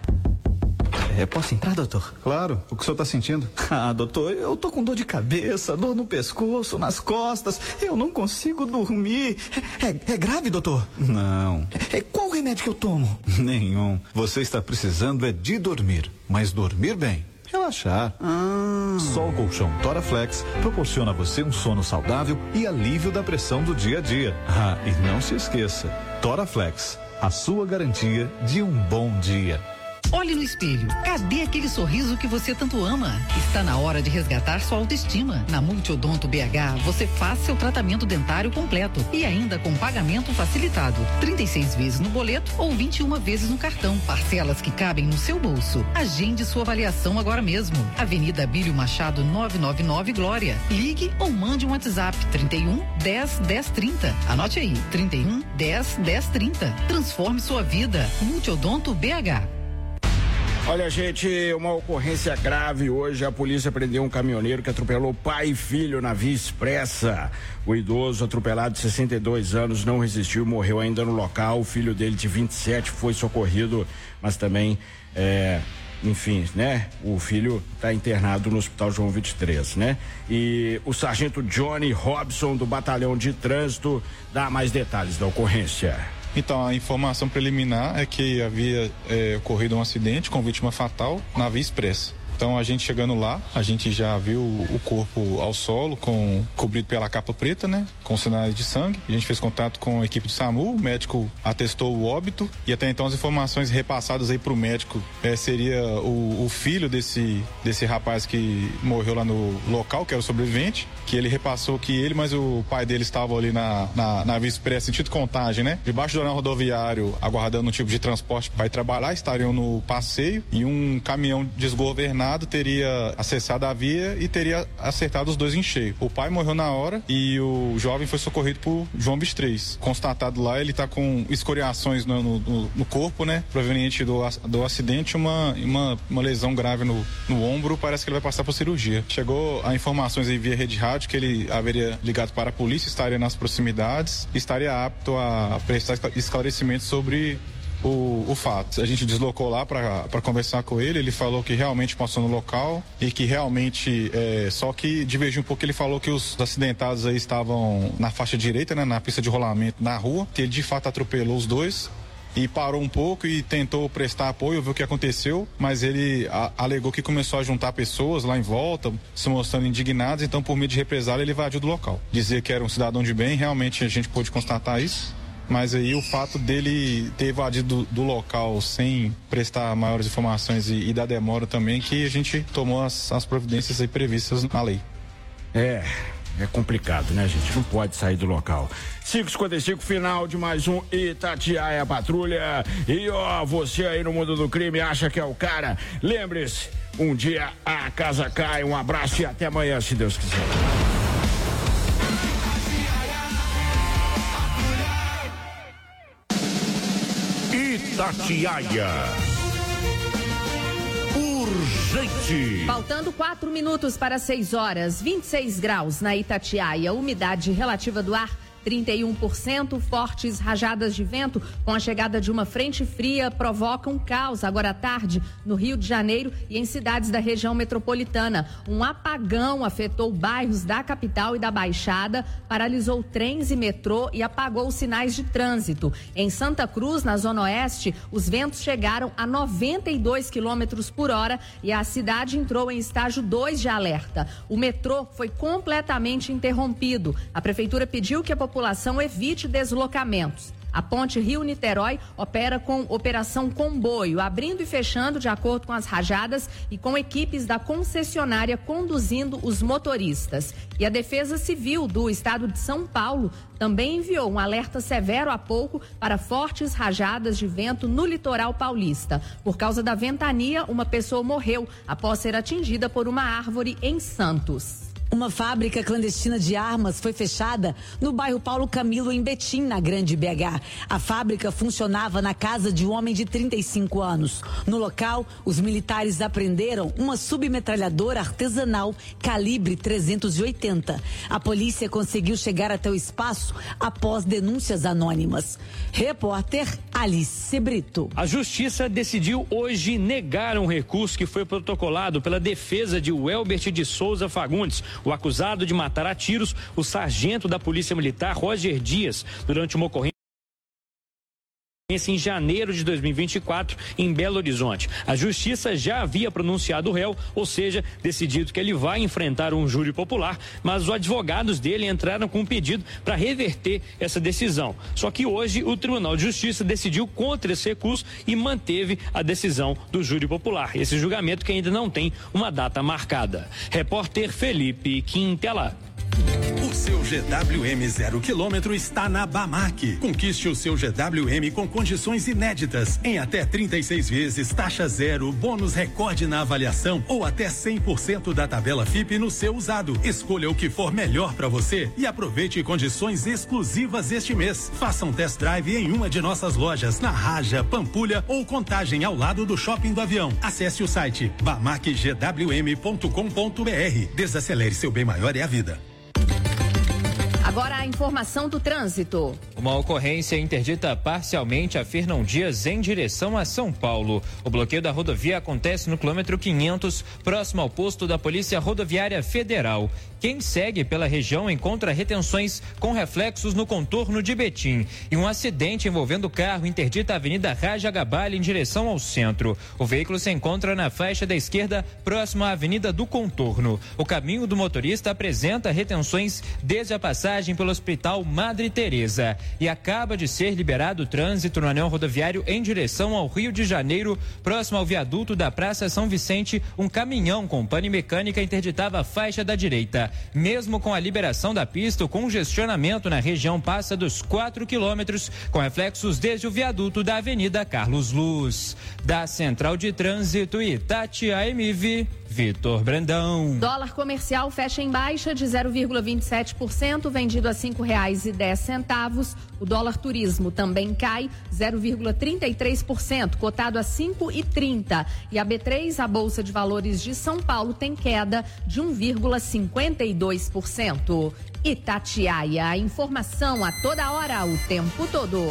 É, posso entrar, doutor? Claro. O que o senhor tá sentindo? Ah, doutor, eu tô com dor de cabeça, dor no pescoço, nas costas. Eu não consigo dormir. É, é grave, doutor? Não. É, qual remédio que eu tomo? Nenhum. Você está precisando é de dormir, mas dormir bem. Relaxar. Ah. Só o colchão Toraflex proporciona a você um sono saudável e alívio da pressão do dia a dia. Ah, e não se esqueça, Toraflex, a sua garantia de um bom dia. Olhe no espelho. Cadê aquele sorriso que você tanto ama? Está na hora de resgatar sua autoestima. Na Multiodonto B H, você faz seu tratamento dentário completo e ainda com pagamento facilitado. trinta e seis vezes no boleto ou vinte e uma vezes no cartão. Parcelas que cabem no seu bolso. Agende sua avaliação agora mesmo. Avenida Abílio Machado novecentos e noventa e nove, Glória. Ligue ou mande um WhatsApp trinta e um, dez, dez, trinta. Anote aí, trinta e um, dez, dez, trinta. Transforme sua vida. Multiodonto B H. Olha, gente, uma ocorrência grave hoje. A polícia prendeu um caminhoneiro que atropelou pai e filho na Via Expressa. O idoso, atropelado de sessenta e dois anos, não resistiu, morreu ainda no local. O filho dele, de vinte e sete, foi socorrido, mas também, é, enfim, né? O filho está internado no Hospital João vinte e três, né? E o sargento Johnny Robson, do Batalhão de Trânsito, dá mais detalhes da ocorrência. Então, a informação preliminar é que havia é, ocorrido um acidente com vítima fatal na Via Expressa. Então, a gente chegando lá, a gente já viu o corpo ao solo, com, cobrido pela capa preta, né? Com sinais de sangue. A gente fez contato com a equipe do SAMU, o médico atestou o óbito e até então as informações repassadas aí pro médico é, seria o, o filho desse, desse rapaz que morreu lá no local, que era o sobrevivente, que ele repassou que ele, mas o pai dele estava ali na, na, na Via Expressa, sentido Contagem, né? Debaixo do anel rodoviário, aguardando um tipo de transporte para ir trabalhar, estariam no passeio e um caminhão desgovernado teria acessado a via e teria acertado os dois em cheio. O pai morreu na hora e o jovem foi socorrido por João vinte e três. Constatado lá, ele está com escoriações no, no, no corpo, né? Proveniente do, do acidente, uma, uma, uma lesão grave no, no ombro. Parece que ele vai passar por cirurgia. Chegou a informações aí via rede rádio que ele haveria ligado para a polícia, estaria nas proximidades e estaria apto a prestar esclarecimentos sobre O, o fato. A gente deslocou lá para conversar com ele, ele falou que realmente passou no local e que realmente, é, só que divergiu um pouco, ele falou que os acidentados aí estavam na faixa direita, né, na pista de rolamento na rua, que ele de fato atropelou os dois e parou um pouco e tentou prestar apoio, ver o que aconteceu, mas ele a, alegou que começou a juntar pessoas lá em volta, se mostrando indignados, então por meio de represália ele evadiu do local. Dizer que era um cidadão de bem, realmente a gente pôde constatar isso. mas aí o fato dele ter evadido do, do local sem prestar maiores informações e, e da demora também, que a gente tomou as, as providências aí previstas na lei. É, é complicado, né, gente? Não pode sair do local. cinco e cinquenta e cinco, final de mais um Itatiaia Patrulha. E ó, você aí no mundo do crime acha que é o cara? Lembre-se, um dia a casa cai. Um abraço e até amanhã, se Deus quiser. Itatiaia. Urgente. Faltando quatro minutos para seis horas, vinte e seis graus na Itatiaia, umidade relativa do ar trinta e um por cento, fortes rajadas de vento com a chegada de uma frente fria provocam caos agora à tarde no Rio de Janeiro e em cidades da região metropolitana. Um apagão afetou bairros da capital e da Baixada, paralisou trens e metrô e apagou os sinais de trânsito. Em Santa Cruz, na Zona Oeste, os ventos chegaram a noventa e dois quilômetros por hora e a cidade entrou em estágio dois de alerta. O metrô foi completamente interrompido. A prefeitura pediu que a população evite deslocamentos. A ponte Rio-Niterói opera com operação comboio, abrindo e fechando de acordo com as rajadas e com equipes da concessionária conduzindo os motoristas. E a Defesa Civil do Estado de São Paulo também enviou um alerta severo há pouco para fortes rajadas de vento no litoral paulista. Por causa da ventania, uma pessoa morreu após ser atingida por uma árvore em Santos. Uma fábrica clandestina de armas foi fechada no bairro Paulo Camilo, em Betim, na Grande B H. A fábrica funcionava na casa de um homem de trinta e cinco anos. No local, os militares apreenderam uma submetralhadora artesanal calibre trezentos e oitenta. A polícia conseguiu chegar até o espaço após denúncias anônimas. Repórter Alice Brito. A Justiça decidiu hoje negar um recurso que foi protocolado pela defesa de Welbert de Souza Fagundes, o acusado de matar a tiros o sargento da Polícia Militar Roger Dias durante uma ocorrência em janeiro de dois mil e vinte e quatro em Belo Horizonte. A Justiça já havia pronunciado o réu, ou seja, decidido que ele vai enfrentar um júri popular, mas os advogados dele entraram com um pedido para reverter essa decisão. Só que hoje o Tribunal de Justiça decidiu contra esse recurso e manteve a decisão do júri popular. Esse julgamento que ainda não tem uma data marcada. Repórter Felipe Quintela. O seu G W M zero quilômetro está na Bamac. Conquiste o seu G W M com condições inéditas, em até trinta e seis vezes, taxa zero, bônus recorde na avaliação ou até cem por cento da tabela F I P no seu usado. Escolha o que for melhor para você e aproveite condições exclusivas este mês. Faça um test drive em uma de nossas lojas, na Raja, Pampulha ou Contagem, ao lado do Shopping do Avião. Acesse o site bamac g w m ponto com ponto b r. Desacelere, seu bem maior é a vida. Agora a informação do trânsito. Uma ocorrência interdita parcialmente a Fernão Dias em direção a São Paulo. O bloqueio da rodovia acontece no quilômetro quinhentos, próximo ao posto da Polícia Rodoviária Federal. Quem segue pela região encontra retenções com reflexos no contorno de Betim. E um acidente envolvendo carro interdita a Avenida Raja Gabale em direção ao centro. O veículo se encontra na faixa da esquerda, próximo à Avenida do Contorno. O caminho do motorista apresenta retenções desde a passagem pelo Hospital Madre Teresa. E acaba de ser liberado o trânsito no anel rodoviário em direção ao Rio de Janeiro, próximo ao viaduto da Praça São Vicente. Um caminhão com pane mecânica interditava a faixa da direita. Mesmo com a liberação da pista, o congestionamento na região passa dos quatro quilômetros, com reflexos desde o viaduto da Avenida Carlos Luz. Da Central de Trânsito Itatiaia M V, Vitor Brandão. Dólar comercial fecha em baixa de zero vírgula vinte e sete por cento, vendido a cinco reais e dez centavos. O dólar turismo também cai zero vírgula trinta e três por cento, cotado a cinco e trinta. E a B três, a Bolsa de Valores de São Paulo, tem queda de um vírgula cinquenta e dois por cento. Itatiaia, a informação a toda hora, o tempo todo.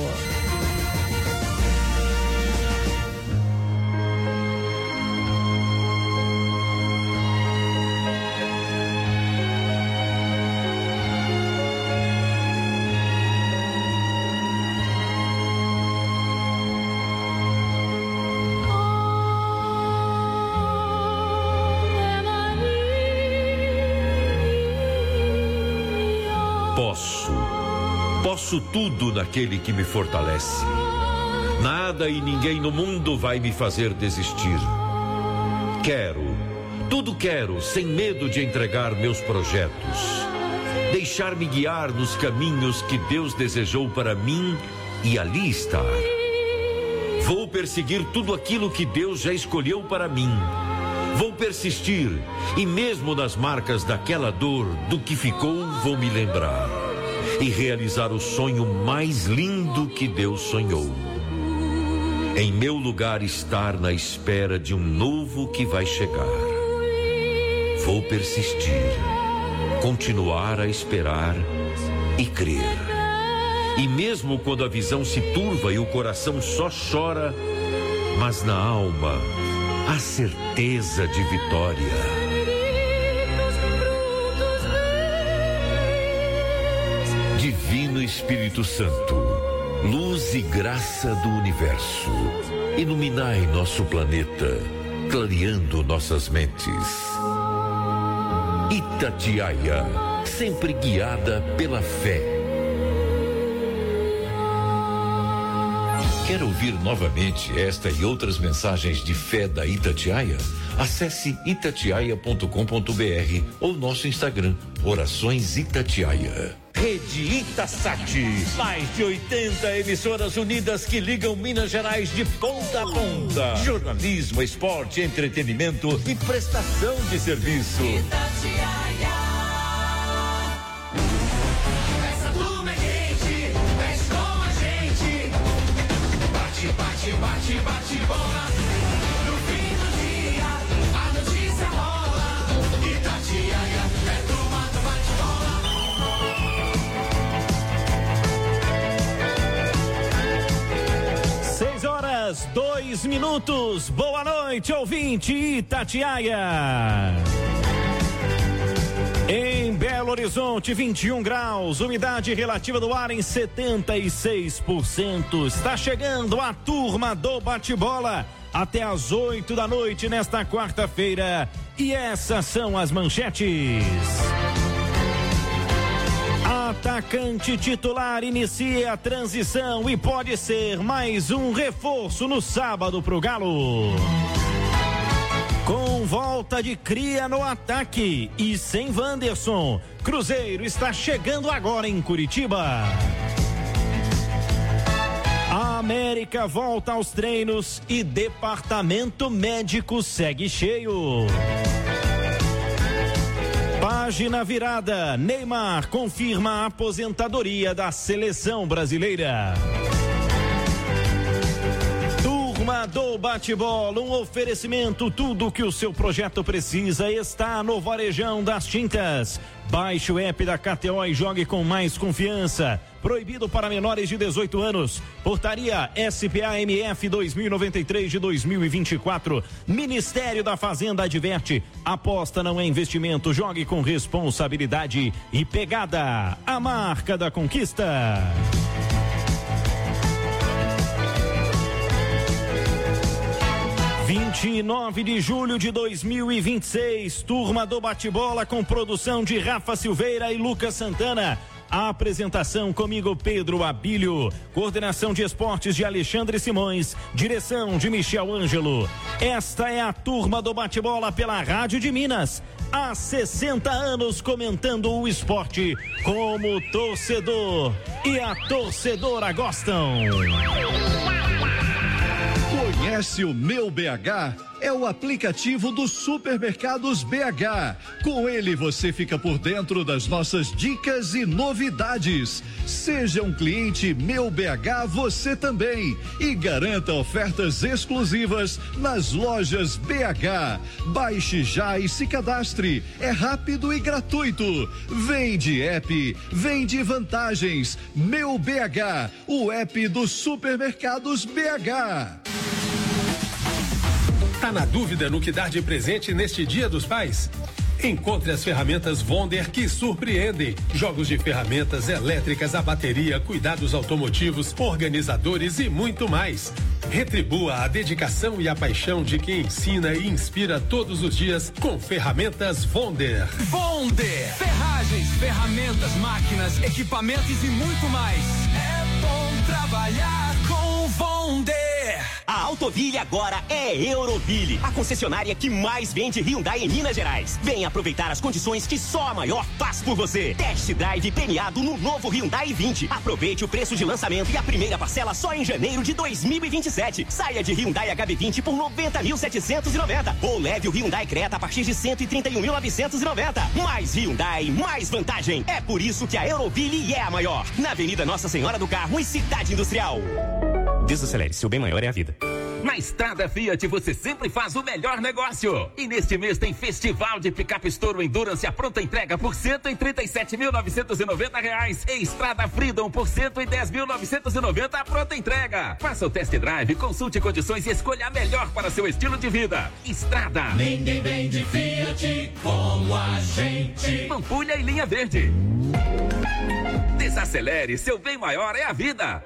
Posso tudo naquele que me fortalece. Nada e ninguém no mundo vai me fazer desistir. Quero, tudo quero, sem medo de entregar meus projetos. Deixar-me guiar nos caminhos que Deus desejou para mim e ali estar. Vou perseguir tudo aquilo que Deus já escolheu para mim. Vou persistir e mesmo nas marcas daquela dor, do que ficou, vou me lembrar. E realizar o sonho mais lindo que Deus sonhou. Em meu lugar estar na espera de um novo que vai chegar. Vou persistir, continuar a esperar e crer. E mesmo quando a visão se turva e o coração só chora, mas na alma a certeza de vitória. Divino Espírito Santo, luz e graça do universo, iluminai nosso planeta, clareando nossas mentes. Itatiaia, sempre guiada pela fé. Quer ouvir novamente esta e outras mensagens de fé da Itatiaia? Acesse itatiaia ponto com ponto br ou nosso Instagram, Orações Itatiaia. Rede Itasat, mais de oitenta emissoras unidas que ligam Minas Gerais de ponta a ponta. Jornalismo, esporte, entretenimento e prestação de serviço. Itatiaia. Essa turma é quente, mexe com a gente. Bate, bate, bate, bate bola. No fim do dia, a notícia rola. Itatiaia é turma do bate-bola. Seis horas, dois minutos. Boa noite, ouvinte Itatiaia. Em Belo Horizonte, vinte e um graus, umidade relativa do ar em setenta e seis por cento. Está chegando a turma do bate-bola até às oito da noite nesta quarta-feira. E essas são as manchetes. Atacante titular inicia a transição e pode ser mais um reforço no sábado pro Galo. Com volta de Cria no ataque e sem Wanderson, Cruzeiro está chegando agora em Curitiba. A América volta aos treinos e departamento médico segue cheio. Página virada, Neymar confirma a aposentadoria da seleção brasileira. Turma do bate-bola, um oferecimento, tudo que o seu projeto precisa está no Varejão das Tintas. Baixe o app da K T O e jogue com mais confiança. Proibido para menores de dezoito anos. Portaria S P A M F dois mil e noventa e três de dois mil e vinte e quatro. Ministério da Fazenda adverte. Aposta não é investimento. Jogue com responsabilidade e pegada. A marca da conquista. vinte e nove de julho de dois mil e vinte e seis, turma do bate-bola com produção de Rafa Silveira e Lucas Santana. A apresentação comigo, Pedro Abílio. Coordenação de esportes de Alexandre Simões. Direção de Michel Ângelo. Esta é a turma do bate-bola pela Rádio de Minas. Há sessenta anos comentando o esporte como torcedor. E a torcedora gostam. Conhece o Meu B H? É o aplicativo dos supermercados B H. Com ele você fica por dentro das nossas dicas e novidades. Seja um cliente Meu B H você também e garanta ofertas exclusivas nas lojas B H. Baixe já e se cadastre. É rápido e gratuito. Vem de app, vem de vantagens. Meu B H, o app dos supermercados B H. Tá na dúvida no que dar de presente neste Dia dos Pais? Encontre as ferramentas Wonder que surpreendem. Jogos de ferramentas elétricas a bateria, cuidados automotivos, organizadores e muito mais. Retribua a dedicação e a paixão de quem ensina e inspira todos os dias com ferramentas Wonder. Wonder! Ferragens, ferramentas, máquinas, equipamentos e muito mais. É bom trabalhar com Wonder. A Autoville agora é Euroville, a concessionária que mais vende Hyundai em Minas Gerais. Venha aproveitar as condições que só a maior faz por você. Test drive premiado no novo Hyundai vinte. Aproveite o preço de lançamento e a primeira parcela só em janeiro de dois mil e vinte e sete. Saia de Hyundai H B vinte por noventa mil setecentos e noventa. Ou leve o Hyundai Creta a partir de cento e trinta e um mil novecentos e noventa. Mais Hyundai, mais vantagem. É por isso que a Euroville é a maior. Na Avenida Nossa Senhora do Carmo, em Cidade Industrial. Desacelere, seu bem maior é a vida. Na Estrada Fiat você sempre faz o melhor negócio. E neste mês tem Festival de Picape Estouro Endurance a pronta entrega por cento e trinta e sete mil novecentos e noventa reais. E Estrada Freedom por cento e dez mil novecentos e noventa a pronta entrega. Faça o test drive, consulte condições e escolha a melhor para seu estilo de vida. Estrada. Ninguém vende Fiat como a gente. Pampulha e Linha Verde. Desacelere, seu bem maior é a vida.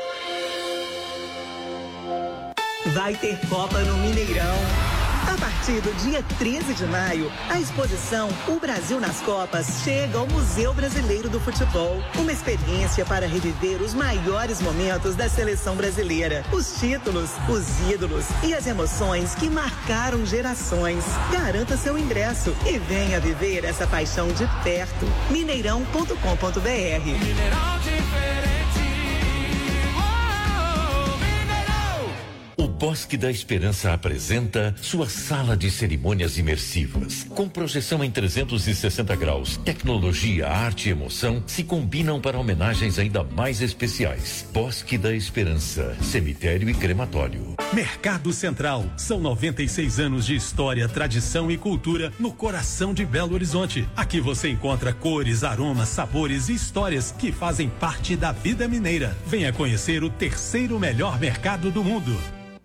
Vai ter Copa no Mineirão. A partir do dia treze de maio, a exposição O Brasil nas Copas chega ao Museu Brasileiro do Futebol. Uma experiência para reviver os maiores momentos da seleção brasileira. Os títulos, os ídolos e as emoções que marcaram gerações. Garanta seu ingresso e venha viver essa paixão de perto. mineirão ponto com ponto br. Mineirão diferente. O Bosque da Esperança apresenta sua sala de cerimônias imersivas. Com projeção em trezentos e sessenta graus, tecnologia, arte e emoção se combinam para homenagens ainda mais especiais. Bosque da Esperança, cemitério e crematório. Mercado Central. São noventa e seis anos de história, tradição e cultura no coração de Belo Horizonte. Aqui você encontra cores, aromas, sabores e histórias que fazem parte da vida mineira. Venha conhecer o terceiro melhor mercado do mundo.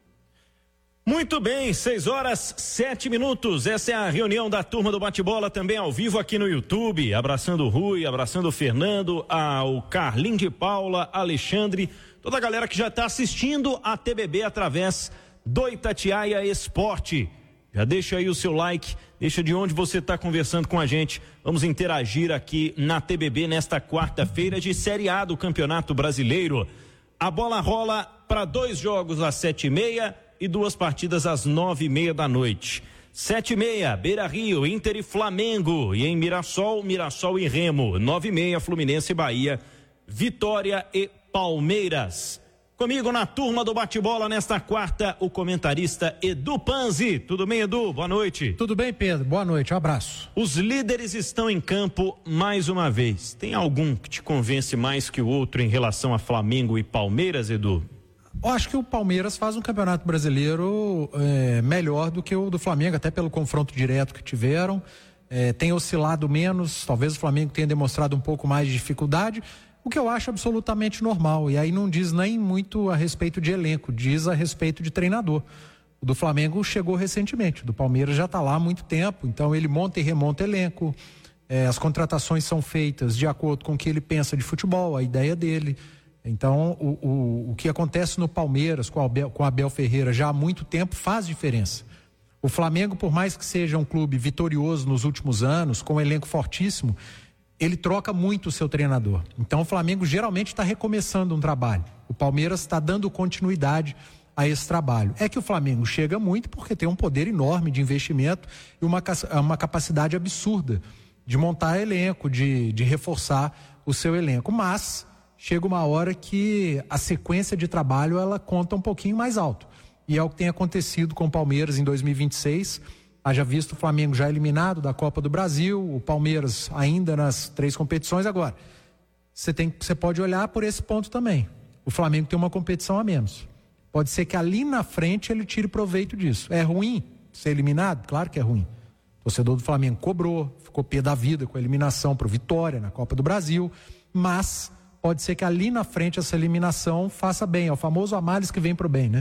Muito bem, seis horas, sete minutos. Essa é a reunião da turma do Bate-Bola, também ao vivo aqui no YouTube. Abraçando o Rui, abraçando o Fernando, ao Carlinho de Paula, Alexandre, toda a galera que já está assistindo a T B B através do Itatiaia Esporte. Já deixa aí o seu like, deixa de onde você está conversando com a gente. Vamos interagir aqui na T B B nesta quarta-feira de Série A do Campeonato Brasileiro. A bola rola para dois jogos às sete e meia e duas partidas às nove e meia da noite. Sete e meia, Beira Rio, Inter e Flamengo. E em Mirassol, Mirassol e Remo. Nove e meia, Fluminense e Bahia, Vitória e Palmeiras. Comigo na turma do bate-bola nesta quarta, o comentarista Edu Panzi. Tudo bem, Edu? Boa noite. Tudo bem, Pedro? Boa noite, um abraço. Os líderes estão em campo mais uma vez. Tem algum que te convence mais que o outro em relação a Flamengo e Palmeiras, Edu? Eu acho que o Palmeiras faz um campeonato brasileiro é, melhor do que o do Flamengo, até pelo confronto direto que tiveram. É, tem oscilado menos, talvez o Flamengo tenha demonstrado um pouco mais de dificuldade, o que eu acho absolutamente normal. E aí não diz nem muito a respeito de elenco, diz a respeito de treinador. O do Flamengo chegou recentemente, o do Palmeiras já está lá há muito tempo, então ele monta e remonta elenco. É, as contratações são feitas de acordo com o que ele pensa de futebol, a ideia dele. Então, o, o, o que acontece no Palmeiras com o Abel, com Abel Ferreira já há muito tempo faz diferença. O Flamengo, por mais que seja um clube vitorioso nos últimos anos, com um elenco fortíssimo, ele troca muito o seu treinador. Então, o Flamengo geralmente está recomeçando um trabalho. O Palmeiras está dando continuidade a esse trabalho. É que o Flamengo chega muito porque tem um poder enorme de investimento e uma, uma capacidade absurda de montar elenco, de, de reforçar o seu elenco. Mas chega uma hora que a sequência de trabalho ela conta um pouquinho mais alto. E é o que tem acontecido com o Palmeiras em dois mil e vinte e seis. Haja visto o Flamengo já eliminado da Copa do Brasil, o Palmeiras ainda nas três competições. Agora, você tem, você pode olhar por esse ponto também. O Flamengo tem uma competição a menos. Pode ser que ali na frente ele tire proveito disso. É ruim ser eliminado? Claro que é ruim. O torcedor do Flamengo cobrou, ficou pé da vida com a eliminação para o Vitória na Copa do Brasil, mas pode ser que ali na frente essa eliminação faça bem, é o famoso a males que vem pro bem, né?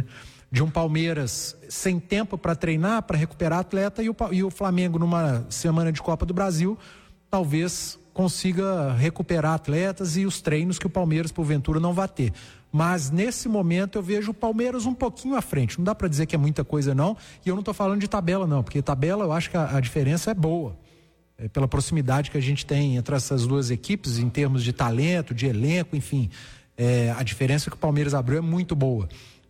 de um Palmeiras sem tempo para treinar, para recuperar atleta, e o, e o Flamengo numa semana de Copa do Brasil talvez consiga recuperar atletas e os treinos que o Palmeiras porventura não vai ter. Mas nesse momento eu vejo o Palmeiras um pouquinho à frente. Não dá para dizer que é muita coisa não, e eu não estou falando de tabela não, porque tabela eu acho que a, a diferença é boa. É pela proximidade que a gente tem entre essas duas equipes em termos de talento, de elenco, enfim. É, a diferença que o Palmeiras abriu é muito boa.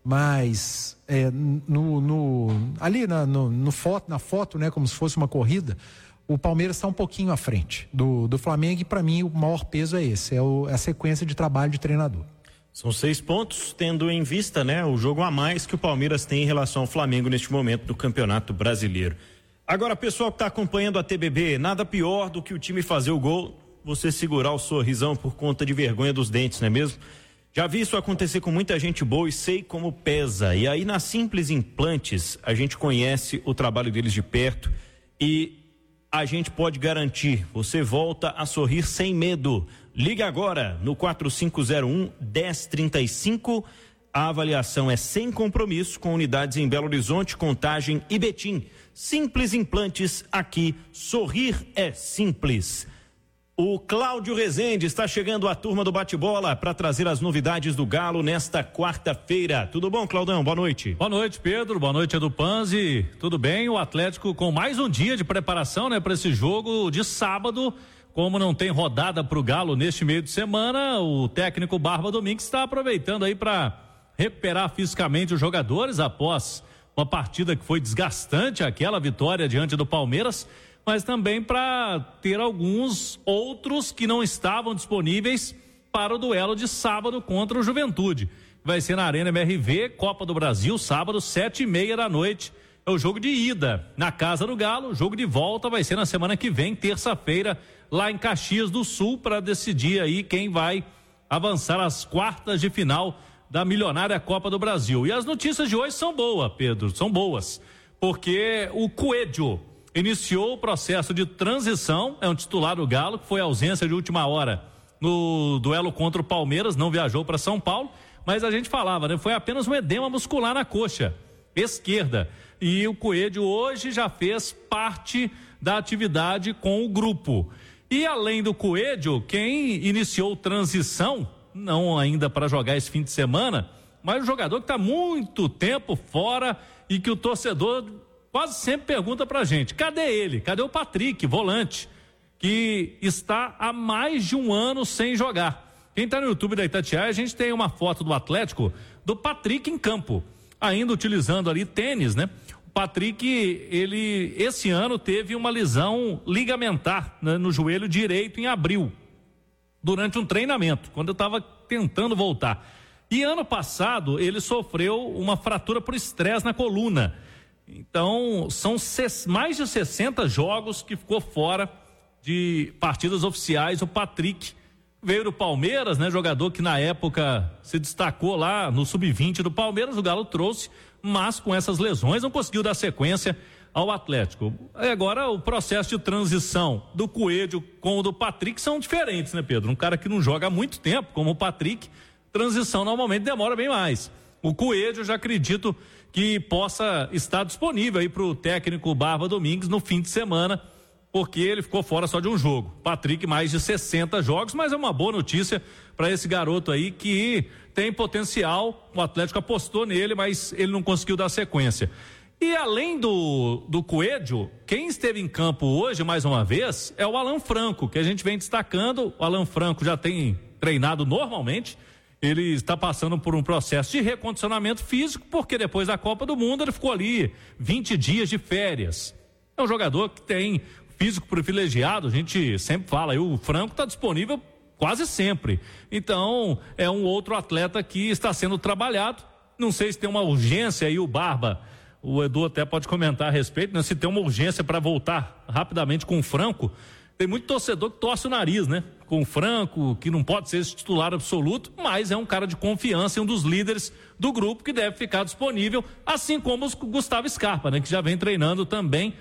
Mas é, no, no, ali na, no, no foto, na foto, né, como se fosse uma corrida, o Palmeiras está um pouquinho à frente do, do Flamengo, e para mim o maior peso é esse, é, o, é a sequência de trabalho de treinador. São seis pontos, tendo em vista, né, o jogo a mais que o Palmeiras tem em relação ao Flamengo neste momento do Campeonato Brasileiro. Agora, pessoal que está acompanhando a T B B, nada pior do que o time fazer o gol, você segurar o sorrisão por conta de vergonha dos dentes, não é mesmo? Já vi isso acontecer com muita gente boa e sei como pesa. E aí na Simples Implantes a gente conhece o trabalho deles de perto e a gente pode garantir, você volta a sorrir sem medo. Ligue agora no quatro cinco zero um, um zero três cinco. A avaliação é sem compromisso, com unidades em Belo Horizonte, Contagem e Betim. Simples Implantes, aqui sorrir é simples. O Cláudio Rezende está chegando à turma do bate-bola para trazer as novidades do Galo nesta quarta-feira. Tudo bom, Claudão? Boa noite. Boa noite, Pedro. Boa noite, Edu Panzi. Tudo bem? O Atlético com mais um dia de preparação, né, para esse jogo de sábado. Como não tem rodada para o Galo neste meio de semana, o técnico Barba Domingues está aproveitando aí para recuperar fisicamente os jogadores após uma partida que foi desgastante, aquela vitória diante do Palmeiras, mas também para ter alguns outros que não estavam disponíveis para o duelo de sábado contra o Juventude. Vai ser na Arena M R V, Copa do Brasil, sábado, sete e meia da noite. É o jogo de ida na Casa do Galo. O jogo de volta vai ser na semana que vem, terça-feira, lá em Caxias do Sul, para decidir aí quem vai avançar às quartas de final da milionária Copa do Brasil. E as notícias de hoje são boas, Pedro, são boas, porque o Coelho iniciou o processo de transição, é um titular do Galo, que foi ausência de última hora no duelo contra o Palmeiras, não viajou para São Paulo, mas a gente falava, né? Foi apenas um edema muscular na coxa esquerda. E o Coelho hoje já fez parte da atividade com o grupo. E além do Coelho, quem iniciou transição, não ainda para jogar esse fim de semana, mas um jogador que está muito tempo fora e que o torcedor quase sempre pergunta pra gente, cadê ele? Cadê o Patrick, volante, que está há mais de um ano sem jogar? Quem está no YouTube da Itatiaia, a gente tem uma foto do Atlético, do Patrick em campo, ainda utilizando ali tênis, né? O Patrick, ele, esse ano teve uma lesão ligamentar, né, no joelho direito em abril, durante um treinamento, quando eu estava tentando voltar. E ano passado, ele sofreu uma fratura por estresse na coluna. Então, são mais de sessenta jogos que ficou fora de partidas oficiais. O Patrick veio do Palmeiras, né? Jogador que na época se destacou lá no sub vinte do Palmeiras, o Galo trouxe, mas com essas lesões não conseguiu dar sequência ao Atlético. Agora, o processo de transição do Coelho com o do Patrick são diferentes, né, Pedro? Um cara que não joga há muito tempo, como o Patrick, transição normalmente demora bem mais. O Coelho, já acredito que possa estar disponível aí para o técnico Barba Domingues no fim de semana, porque ele ficou fora só de um jogo. Patrick, mais de sessenta jogos, mas é uma boa notícia para esse garoto aí que tem potencial. O Atlético apostou nele, mas ele não conseguiu dar sequência. E além do, do Coelho, quem esteve em campo hoje, mais uma vez, é o Alan Franco, que a gente vem destacando. O Alan Franco já tem treinado normalmente. Ele está passando por um processo de recondicionamento físico, porque depois da Copa do Mundo ele ficou ali vinte dias de férias. É um jogador que tem físico privilegiado, a gente sempre fala, e o Franco está disponível quase sempre. Então, é um outro atleta que está sendo trabalhado. Não sei se tem uma urgência aí, o Barba, o Edu até pode comentar a respeito, né? Se tem uma urgência para voltar rapidamente com o Franco. Tem muito torcedor que torce o nariz, né? Com o Franco, que não pode ser esse titular absoluto, mas é um cara de confiança e um dos líderes do grupo que deve ficar disponível, assim como o Gustavo Scarpa, né? Que já vem treinando também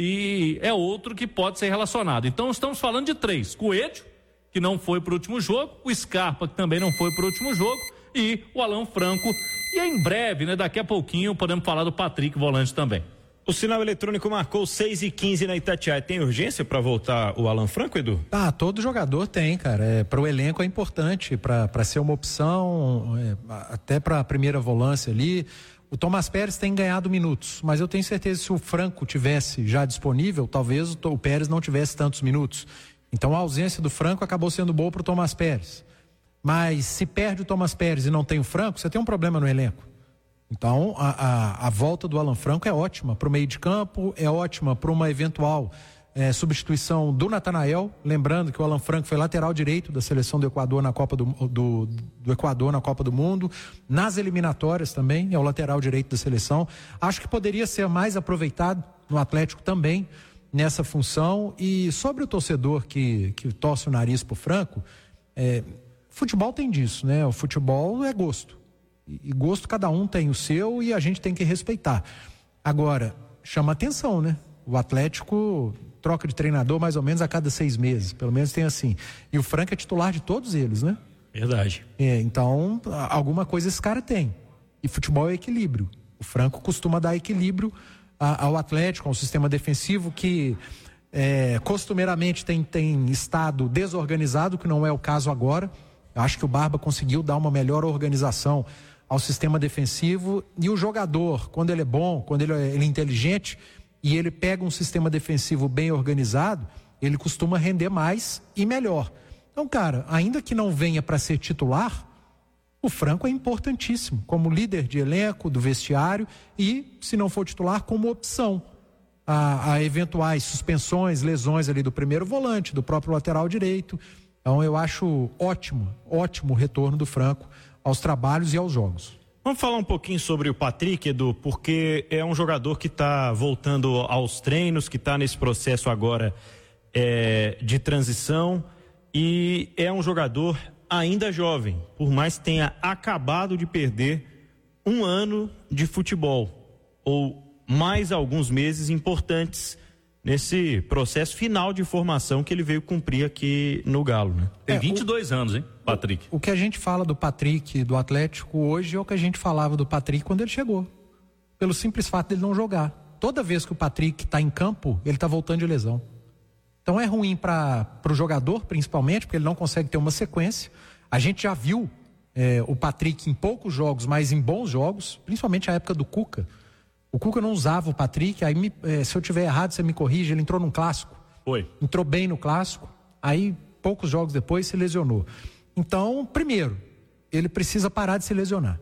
e é outro que pode ser relacionado. Então estamos falando de três: Coelho, que não foi para o último jogo, o Scarpa, que também não foi para o último jogo, e o Alan Franco. E em breve, né, daqui a pouquinho, podemos falar do Patrick, volante também. O sinal eletrônico marcou seis e quinze na Itatiaia. Tem urgência para voltar o Alan Franco, Edu? Ah, todo jogador tem, cara. É, para o elenco é importante, para ser uma opção, é, até para a primeira volância ali. O Tomás Pérez tem ganhado minutos, mas eu tenho certeza que se o Franco tivesse já disponível, talvez o, o Pérez não tivesse tantos minutos. Então a ausência do Franco acabou sendo boa para o Tomás Pérez. Mas se perde o Tomás Pérez e não tem o Franco, você tem um problema no elenco. Então, a, a, a volta do Alan Franco é ótima para o meio de campo, é ótima para uma eventual é, substituição do Natanael. Lembrando que o Alan Franco foi lateral direito da seleção do Equador na Copa do, do, do Equador na Copa do Mundo. Nas eliminatórias também, é o lateral direito da seleção. Acho que poderia ser mais aproveitado no Atlético também, nessa função. E sobre o torcedor que, que torce o nariz pro Franco, é, futebol tem disso, né? O futebol é gosto. E gosto cada um tem o seu e a gente tem que respeitar. Agora, chama atenção, né? O Atlético troca de treinador mais ou menos a cada seis meses, pelo menos tem assim. E o Franco é titular de todos eles, né? Verdade. É, então, alguma coisa esse cara tem. E futebol é equilíbrio. O Franco costuma dar equilíbrio a, ao Atlético, ao sistema defensivo que é, costumeiramente tem, tem estado desorganizado, que não é o caso agora. Eu acho que o Barba conseguiu dar uma melhor organização ao sistema defensivo, e o jogador, quando ele é bom, quando ele é, ele é inteligente e ele pega um sistema defensivo bem organizado, ele costuma render mais e melhor. Então, cara, ainda que não venha para ser titular, o Franco é importantíssimo como líder de elenco, do vestiário e, se não for titular, como opção a, a eventuais suspensões, lesões ali do primeiro volante, do próprio lateral direito. Então eu acho ótimo, ótimo o retorno do Franco aos trabalhos e aos jogos. Vamos falar um pouquinho sobre o Patrick, Edu, porque é um jogador que está voltando aos treinos, que está nesse processo agora é, de transição, e é um jogador ainda jovem, por mais que tenha acabado de perder um ano de futebol, ou mais alguns meses importantes nesse processo final de formação que ele veio cumprir aqui no Galo, né? Tem É, vinte e dois anos, hein, Patrick? O que a gente fala do Patrick do Atlético hoje é o que a gente falava do Patrick quando ele chegou. Pelo simples fato dele não jogar. Toda vez que o Patrick está em campo, ele está voltando de lesão. Então é ruim para o jogador, principalmente, porque ele não consegue ter uma sequência. A gente já viu é, o Patrick em poucos jogos, mas em bons jogos, principalmente a época do Cuca. O Cuca não usava o Patrick, aí me, eh, se eu tiver errado, você me corrige, ele entrou num clássico. Foi. Entrou bem no clássico, aí poucos jogos depois se lesionou. Então, primeiro, ele precisa parar de se lesionar.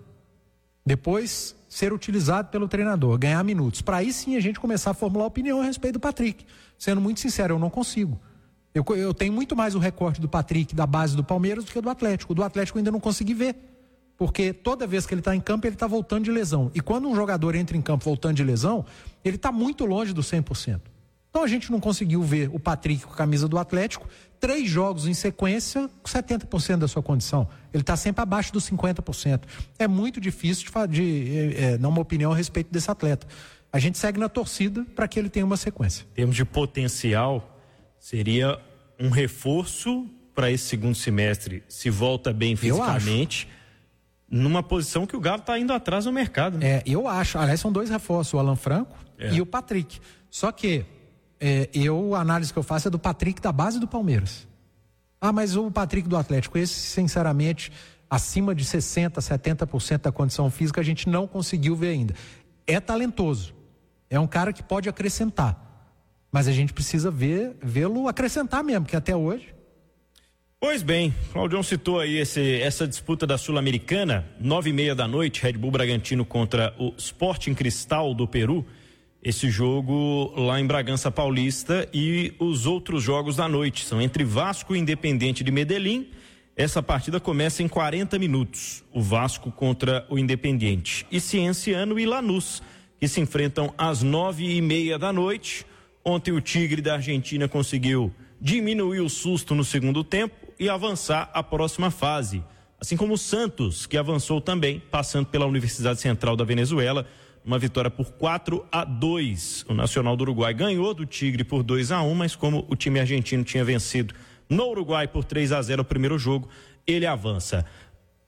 Depois, ser utilizado pelo treinador, ganhar minutos. Para aí sim a gente começar a formular opinião a respeito do Patrick. Sendo muito sincero, eu não consigo. Eu, eu tenho muito mais o recorte do Patrick da base do Palmeiras do que do Atlético. Do Atlético eu ainda não consegui ver. Porque toda vez que ele está em campo, ele está voltando de lesão. E quando um jogador entra em campo voltando de lesão, ele está muito longe do cem por cento. Então a gente não conseguiu ver o Patrick com a camisa do Atlético, três jogos em sequência, com setenta por cento da sua condição. Ele está sempre abaixo dos cinquenta por cento. É muito difícil de, de é, dar uma opinião a respeito desse atleta. A gente segue na torcida para que ele tenha uma sequência. Em termos de potencial, seria um reforço para esse segundo semestre, se volta bem fisicamente, numa posição que o Galo está indo atrás no mercado. Né? É, eu acho. Aliás, são dois reforços, o Alan Franco é. e o Patrick. Só que é, eu, a análise que eu faço é do Patrick da base do Palmeiras. Ah, mas o Patrick do Atlético, esse, sinceramente, acima de sessenta, setenta por cento da condição física, a gente não conseguiu ver ainda. É talentoso. É um cara que pode acrescentar. Mas a gente precisa ver, vê-lo acrescentar mesmo, que até hoje... Pois bem, Claudião citou aí esse, essa disputa da Sul-Americana, nove e meia da noite, Red Bull Bragantino contra o Sporting Cristal do Peru, esse jogo lá em Bragança Paulista, e os outros jogos da noite são entre Vasco e Independente de Medellín. Essa partida começa em quarenta minutos, o Vasco contra o Independente, e Cienciano e Lanús, que se enfrentam às nove e meia da noite. Ontem o Tigre da Argentina conseguiu diminuir o susto no segundo tempo e avançar à próxima fase. Assim como o Santos, que avançou também, passando pela Universidade Central da Venezuela, uma vitória por quatro a dois. O Nacional do Uruguai ganhou do Tigre por dois a um, mas como o time argentino tinha vencido no Uruguai por três a zero o primeiro jogo, ele avança.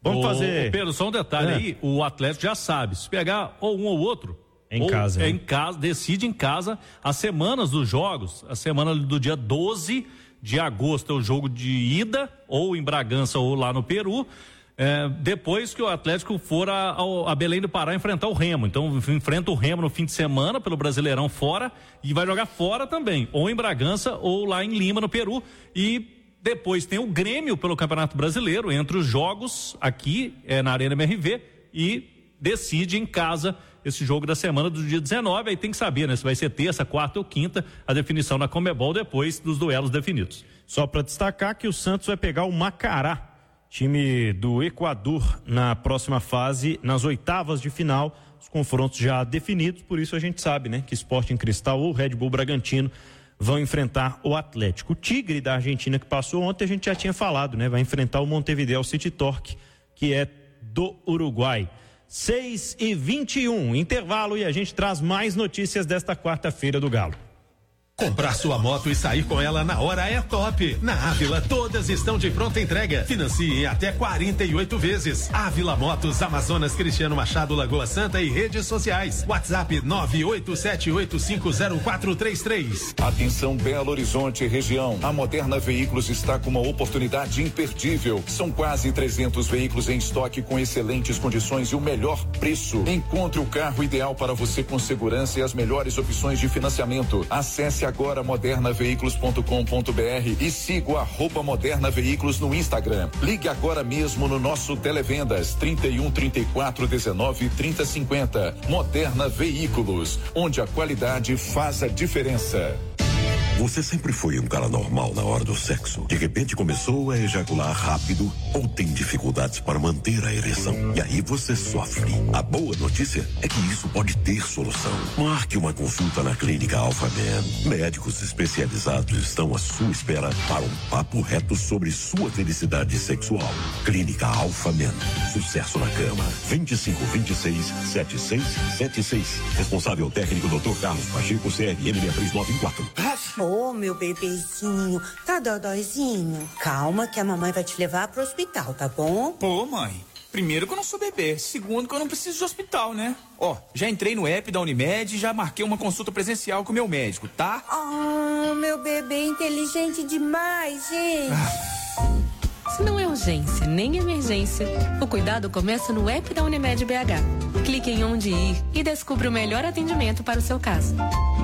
Vamos Ô, fazer... Pedro, só um detalhe É. aí, o Atlético já sabe, se pegar ou um ou outro... Em ou casa, É né? em casa, decide em casa as semanas dos jogos, a semana do dia doze de agosto é o jogo de ida, ou em Bragança ou lá no Peru, é, depois que o Atlético for a, a, a Belém do Pará enfrentar o Remo. Então enfrenta o Remo no fim de semana pelo Brasileirão fora e vai jogar fora também, ou em Bragança ou lá em Lima no Peru. E depois tem o Grêmio pelo Campeonato Brasileiro, entre os jogos aqui é, na Arena M R V, e decide em casa esse jogo da semana do dia dezenove. Aí tem que saber, né, se vai ser terça, quarta ou quinta, a definição na Conmebol depois dos duelos definidos. Só para destacar que o Santos vai pegar o Macará, time do Equador, na próxima fase, nas oitavas de final, os confrontos já definidos, por isso a gente sabe, né, que Sporting Cristal ou Red Bull Bragantino vão enfrentar o Atlético. O Tigre da Argentina, que passou ontem, a gente já tinha falado, né, vai enfrentar o Montevideo City Torque, que é do Uruguai. seis e vinte e um, intervalo, e a gente traz mais notícias desta quarta-feira do Galo. Comprar sua moto e sair com ela na hora é top. Na Ávila, todas estão de pronta entrega. Financie em até quarenta e oito vezes. Ávila Motos, Amazonas, Cristiano Machado, Lagoa Santa e redes sociais. WhatsApp nove oito sete oito cinco zero quatro três três. Atenção Belo Horizonte região. A Moderna Veículos está com uma oportunidade imperdível. São quase trezentos veículos em estoque com excelentes condições e o melhor preço. Encontre o carro ideal para você com segurança e as melhores opções de financiamento. Acesse agora moderna veículos ponto com ponto br e siga o arroba Moderna Veículos no Instagram. Ligue agora mesmo no nosso Televendas trinta e um, trinta e quatro, dezenove, trinta, cinquenta. Moderna Veículos, onde a qualidade faz a diferença. Você sempre foi um cara normal na hora do sexo. De repente começou a ejacular rápido ou tem dificuldades para manter a ereção. E aí você sofre. A boa notícia é que isso pode ter solução. Marque uma consulta na Clínica Alpha Man. Médicos especializados estão à sua espera para um papo reto sobre sua felicidade sexual. Clínica Alpha Man. Sucesso na cama. vinte e cinco, vinte e seis, setenta e seis, setenta e seis. Responsável técnico doutor Carlos Pacheco, C R M seis três nove quatro. Ô, oh, meu bebezinho, tá dodóizinho? Calma que a mamãe vai te levar pro hospital, tá bom? Pô, mãe, primeiro que eu não sou bebê, segundo que eu não preciso de hospital, né? Ó, já entrei no app da Unimed e já marquei uma consulta presencial com o meu médico, tá? Oh, meu bebê inteligente demais, gente. Se não é urgência nem emergência, o cuidado começa no app da Unimed B H. Clique em onde ir e descubra o melhor atendimento para o seu caso.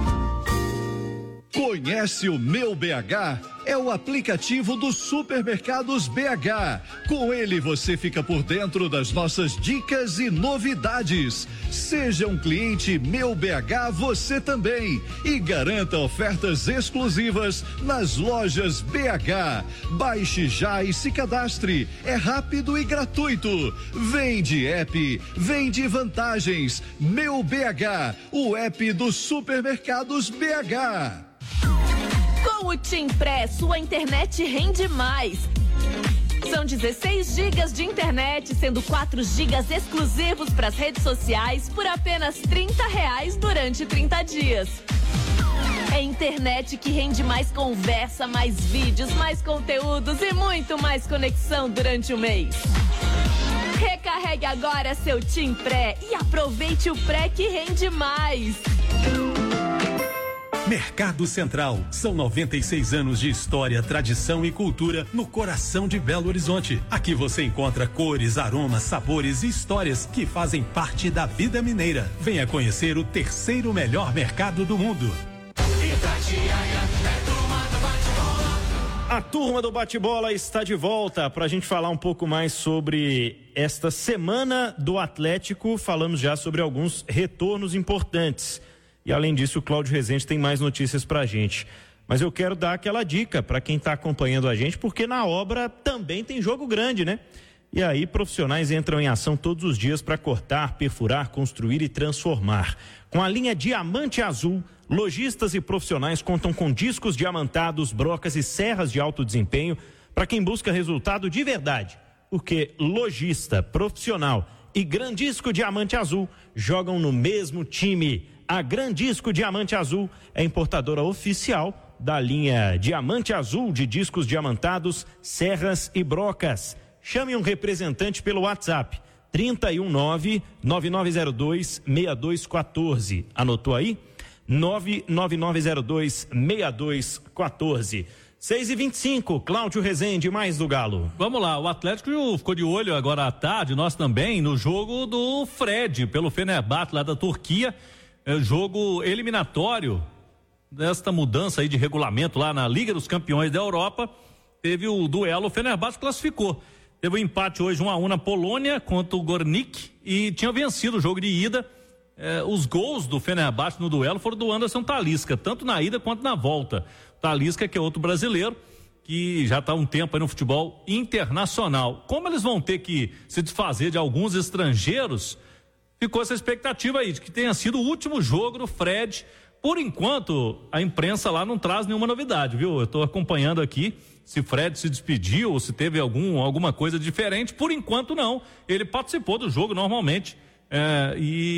Conhece o Meu B H? É o aplicativo dos supermercados B H. Com ele você fica por dentro das nossas dicas e novidades. Seja um cliente Meu B H você também e garanta ofertas exclusivas nas lojas B H. Baixe já e se cadastre. É rápido e gratuito. Vem de app, vem de vantagens. Meu B H, o app dos supermercados B H. Com o Tim Pré, sua internet rende mais. São dezesseis gigas de internet, sendo quatro gigas exclusivos para as redes sociais por apenas trinta reais durante trinta dias. É internet que rende mais conversa, mais vídeos, mais conteúdos e muito mais conexão durante o mês. Recarregue agora seu Tim Pré e aproveite o pré que rende mais. Mercado Central. São noventa e seis anos de história, tradição e cultura no coração de Belo Horizonte. Aqui você encontra cores, aromas, sabores e histórias que fazem parte da vida mineira. Venha conhecer o terceiro melhor mercado do mundo. A turma do bate-bola está de volta para a gente falar um pouco mais sobre esta semana do Atlético. Falamos já sobre alguns retornos importantes. E além disso, o Cláudio Rezende tem mais notícias pra gente. Mas eu quero dar aquela dica para quem está acompanhando a gente, porque na obra também tem jogo grande, né? E aí profissionais entram em ação todos os dias para cortar, perfurar, construir e transformar. Com a linha Diamante Azul, lojistas e profissionais contam com discos diamantados, brocas e serras de alto desempenho para quem busca resultado de verdade. Porque lojista, profissional e Grandisco Diamante Azul jogam no mesmo time. A Grandisco Diamante Azul é importadora oficial da linha Diamante Azul de discos diamantados, serras e brocas. chame um representante pelo WhatsApp trinta e um nove, nove nove zero dois, seis dois um quatro. Anotou aí? nove nove nove zero dois, seis dois um quatro. seis e vinte e cinco, Cláudio Rezende, mais do Galo. Vamos lá, o Atlético ficou de olho agora à tarde, nós também, no jogo do Fred, pelo Fenerbahçe lá da Turquia, é, jogo eliminatório desta mudança aí de regulamento lá na Liga dos Campeões da Europa. Teve o duelo, o Fenerbahçe classificou. Teve um empate hoje um a um na Polônia contra o Gornik e tinha vencido o jogo de ida. Eh, os gols do Fenerbahçe no duelo foram do Anderson Talisca, tanto na ida quanto na volta. Talisca, que é outro brasileiro, que já está há um tempo aí no futebol internacional. Como eles vão ter que se desfazer de alguns estrangeiros, ficou essa expectativa aí de que tenha sido o último jogo do Fred. Por enquanto, a imprensa lá não traz nenhuma novidade, viu? Eu estou acompanhando aqui se Fred se despediu ou se teve algum, alguma coisa diferente. Por enquanto, não. Ele participou do jogo normalmente. É, e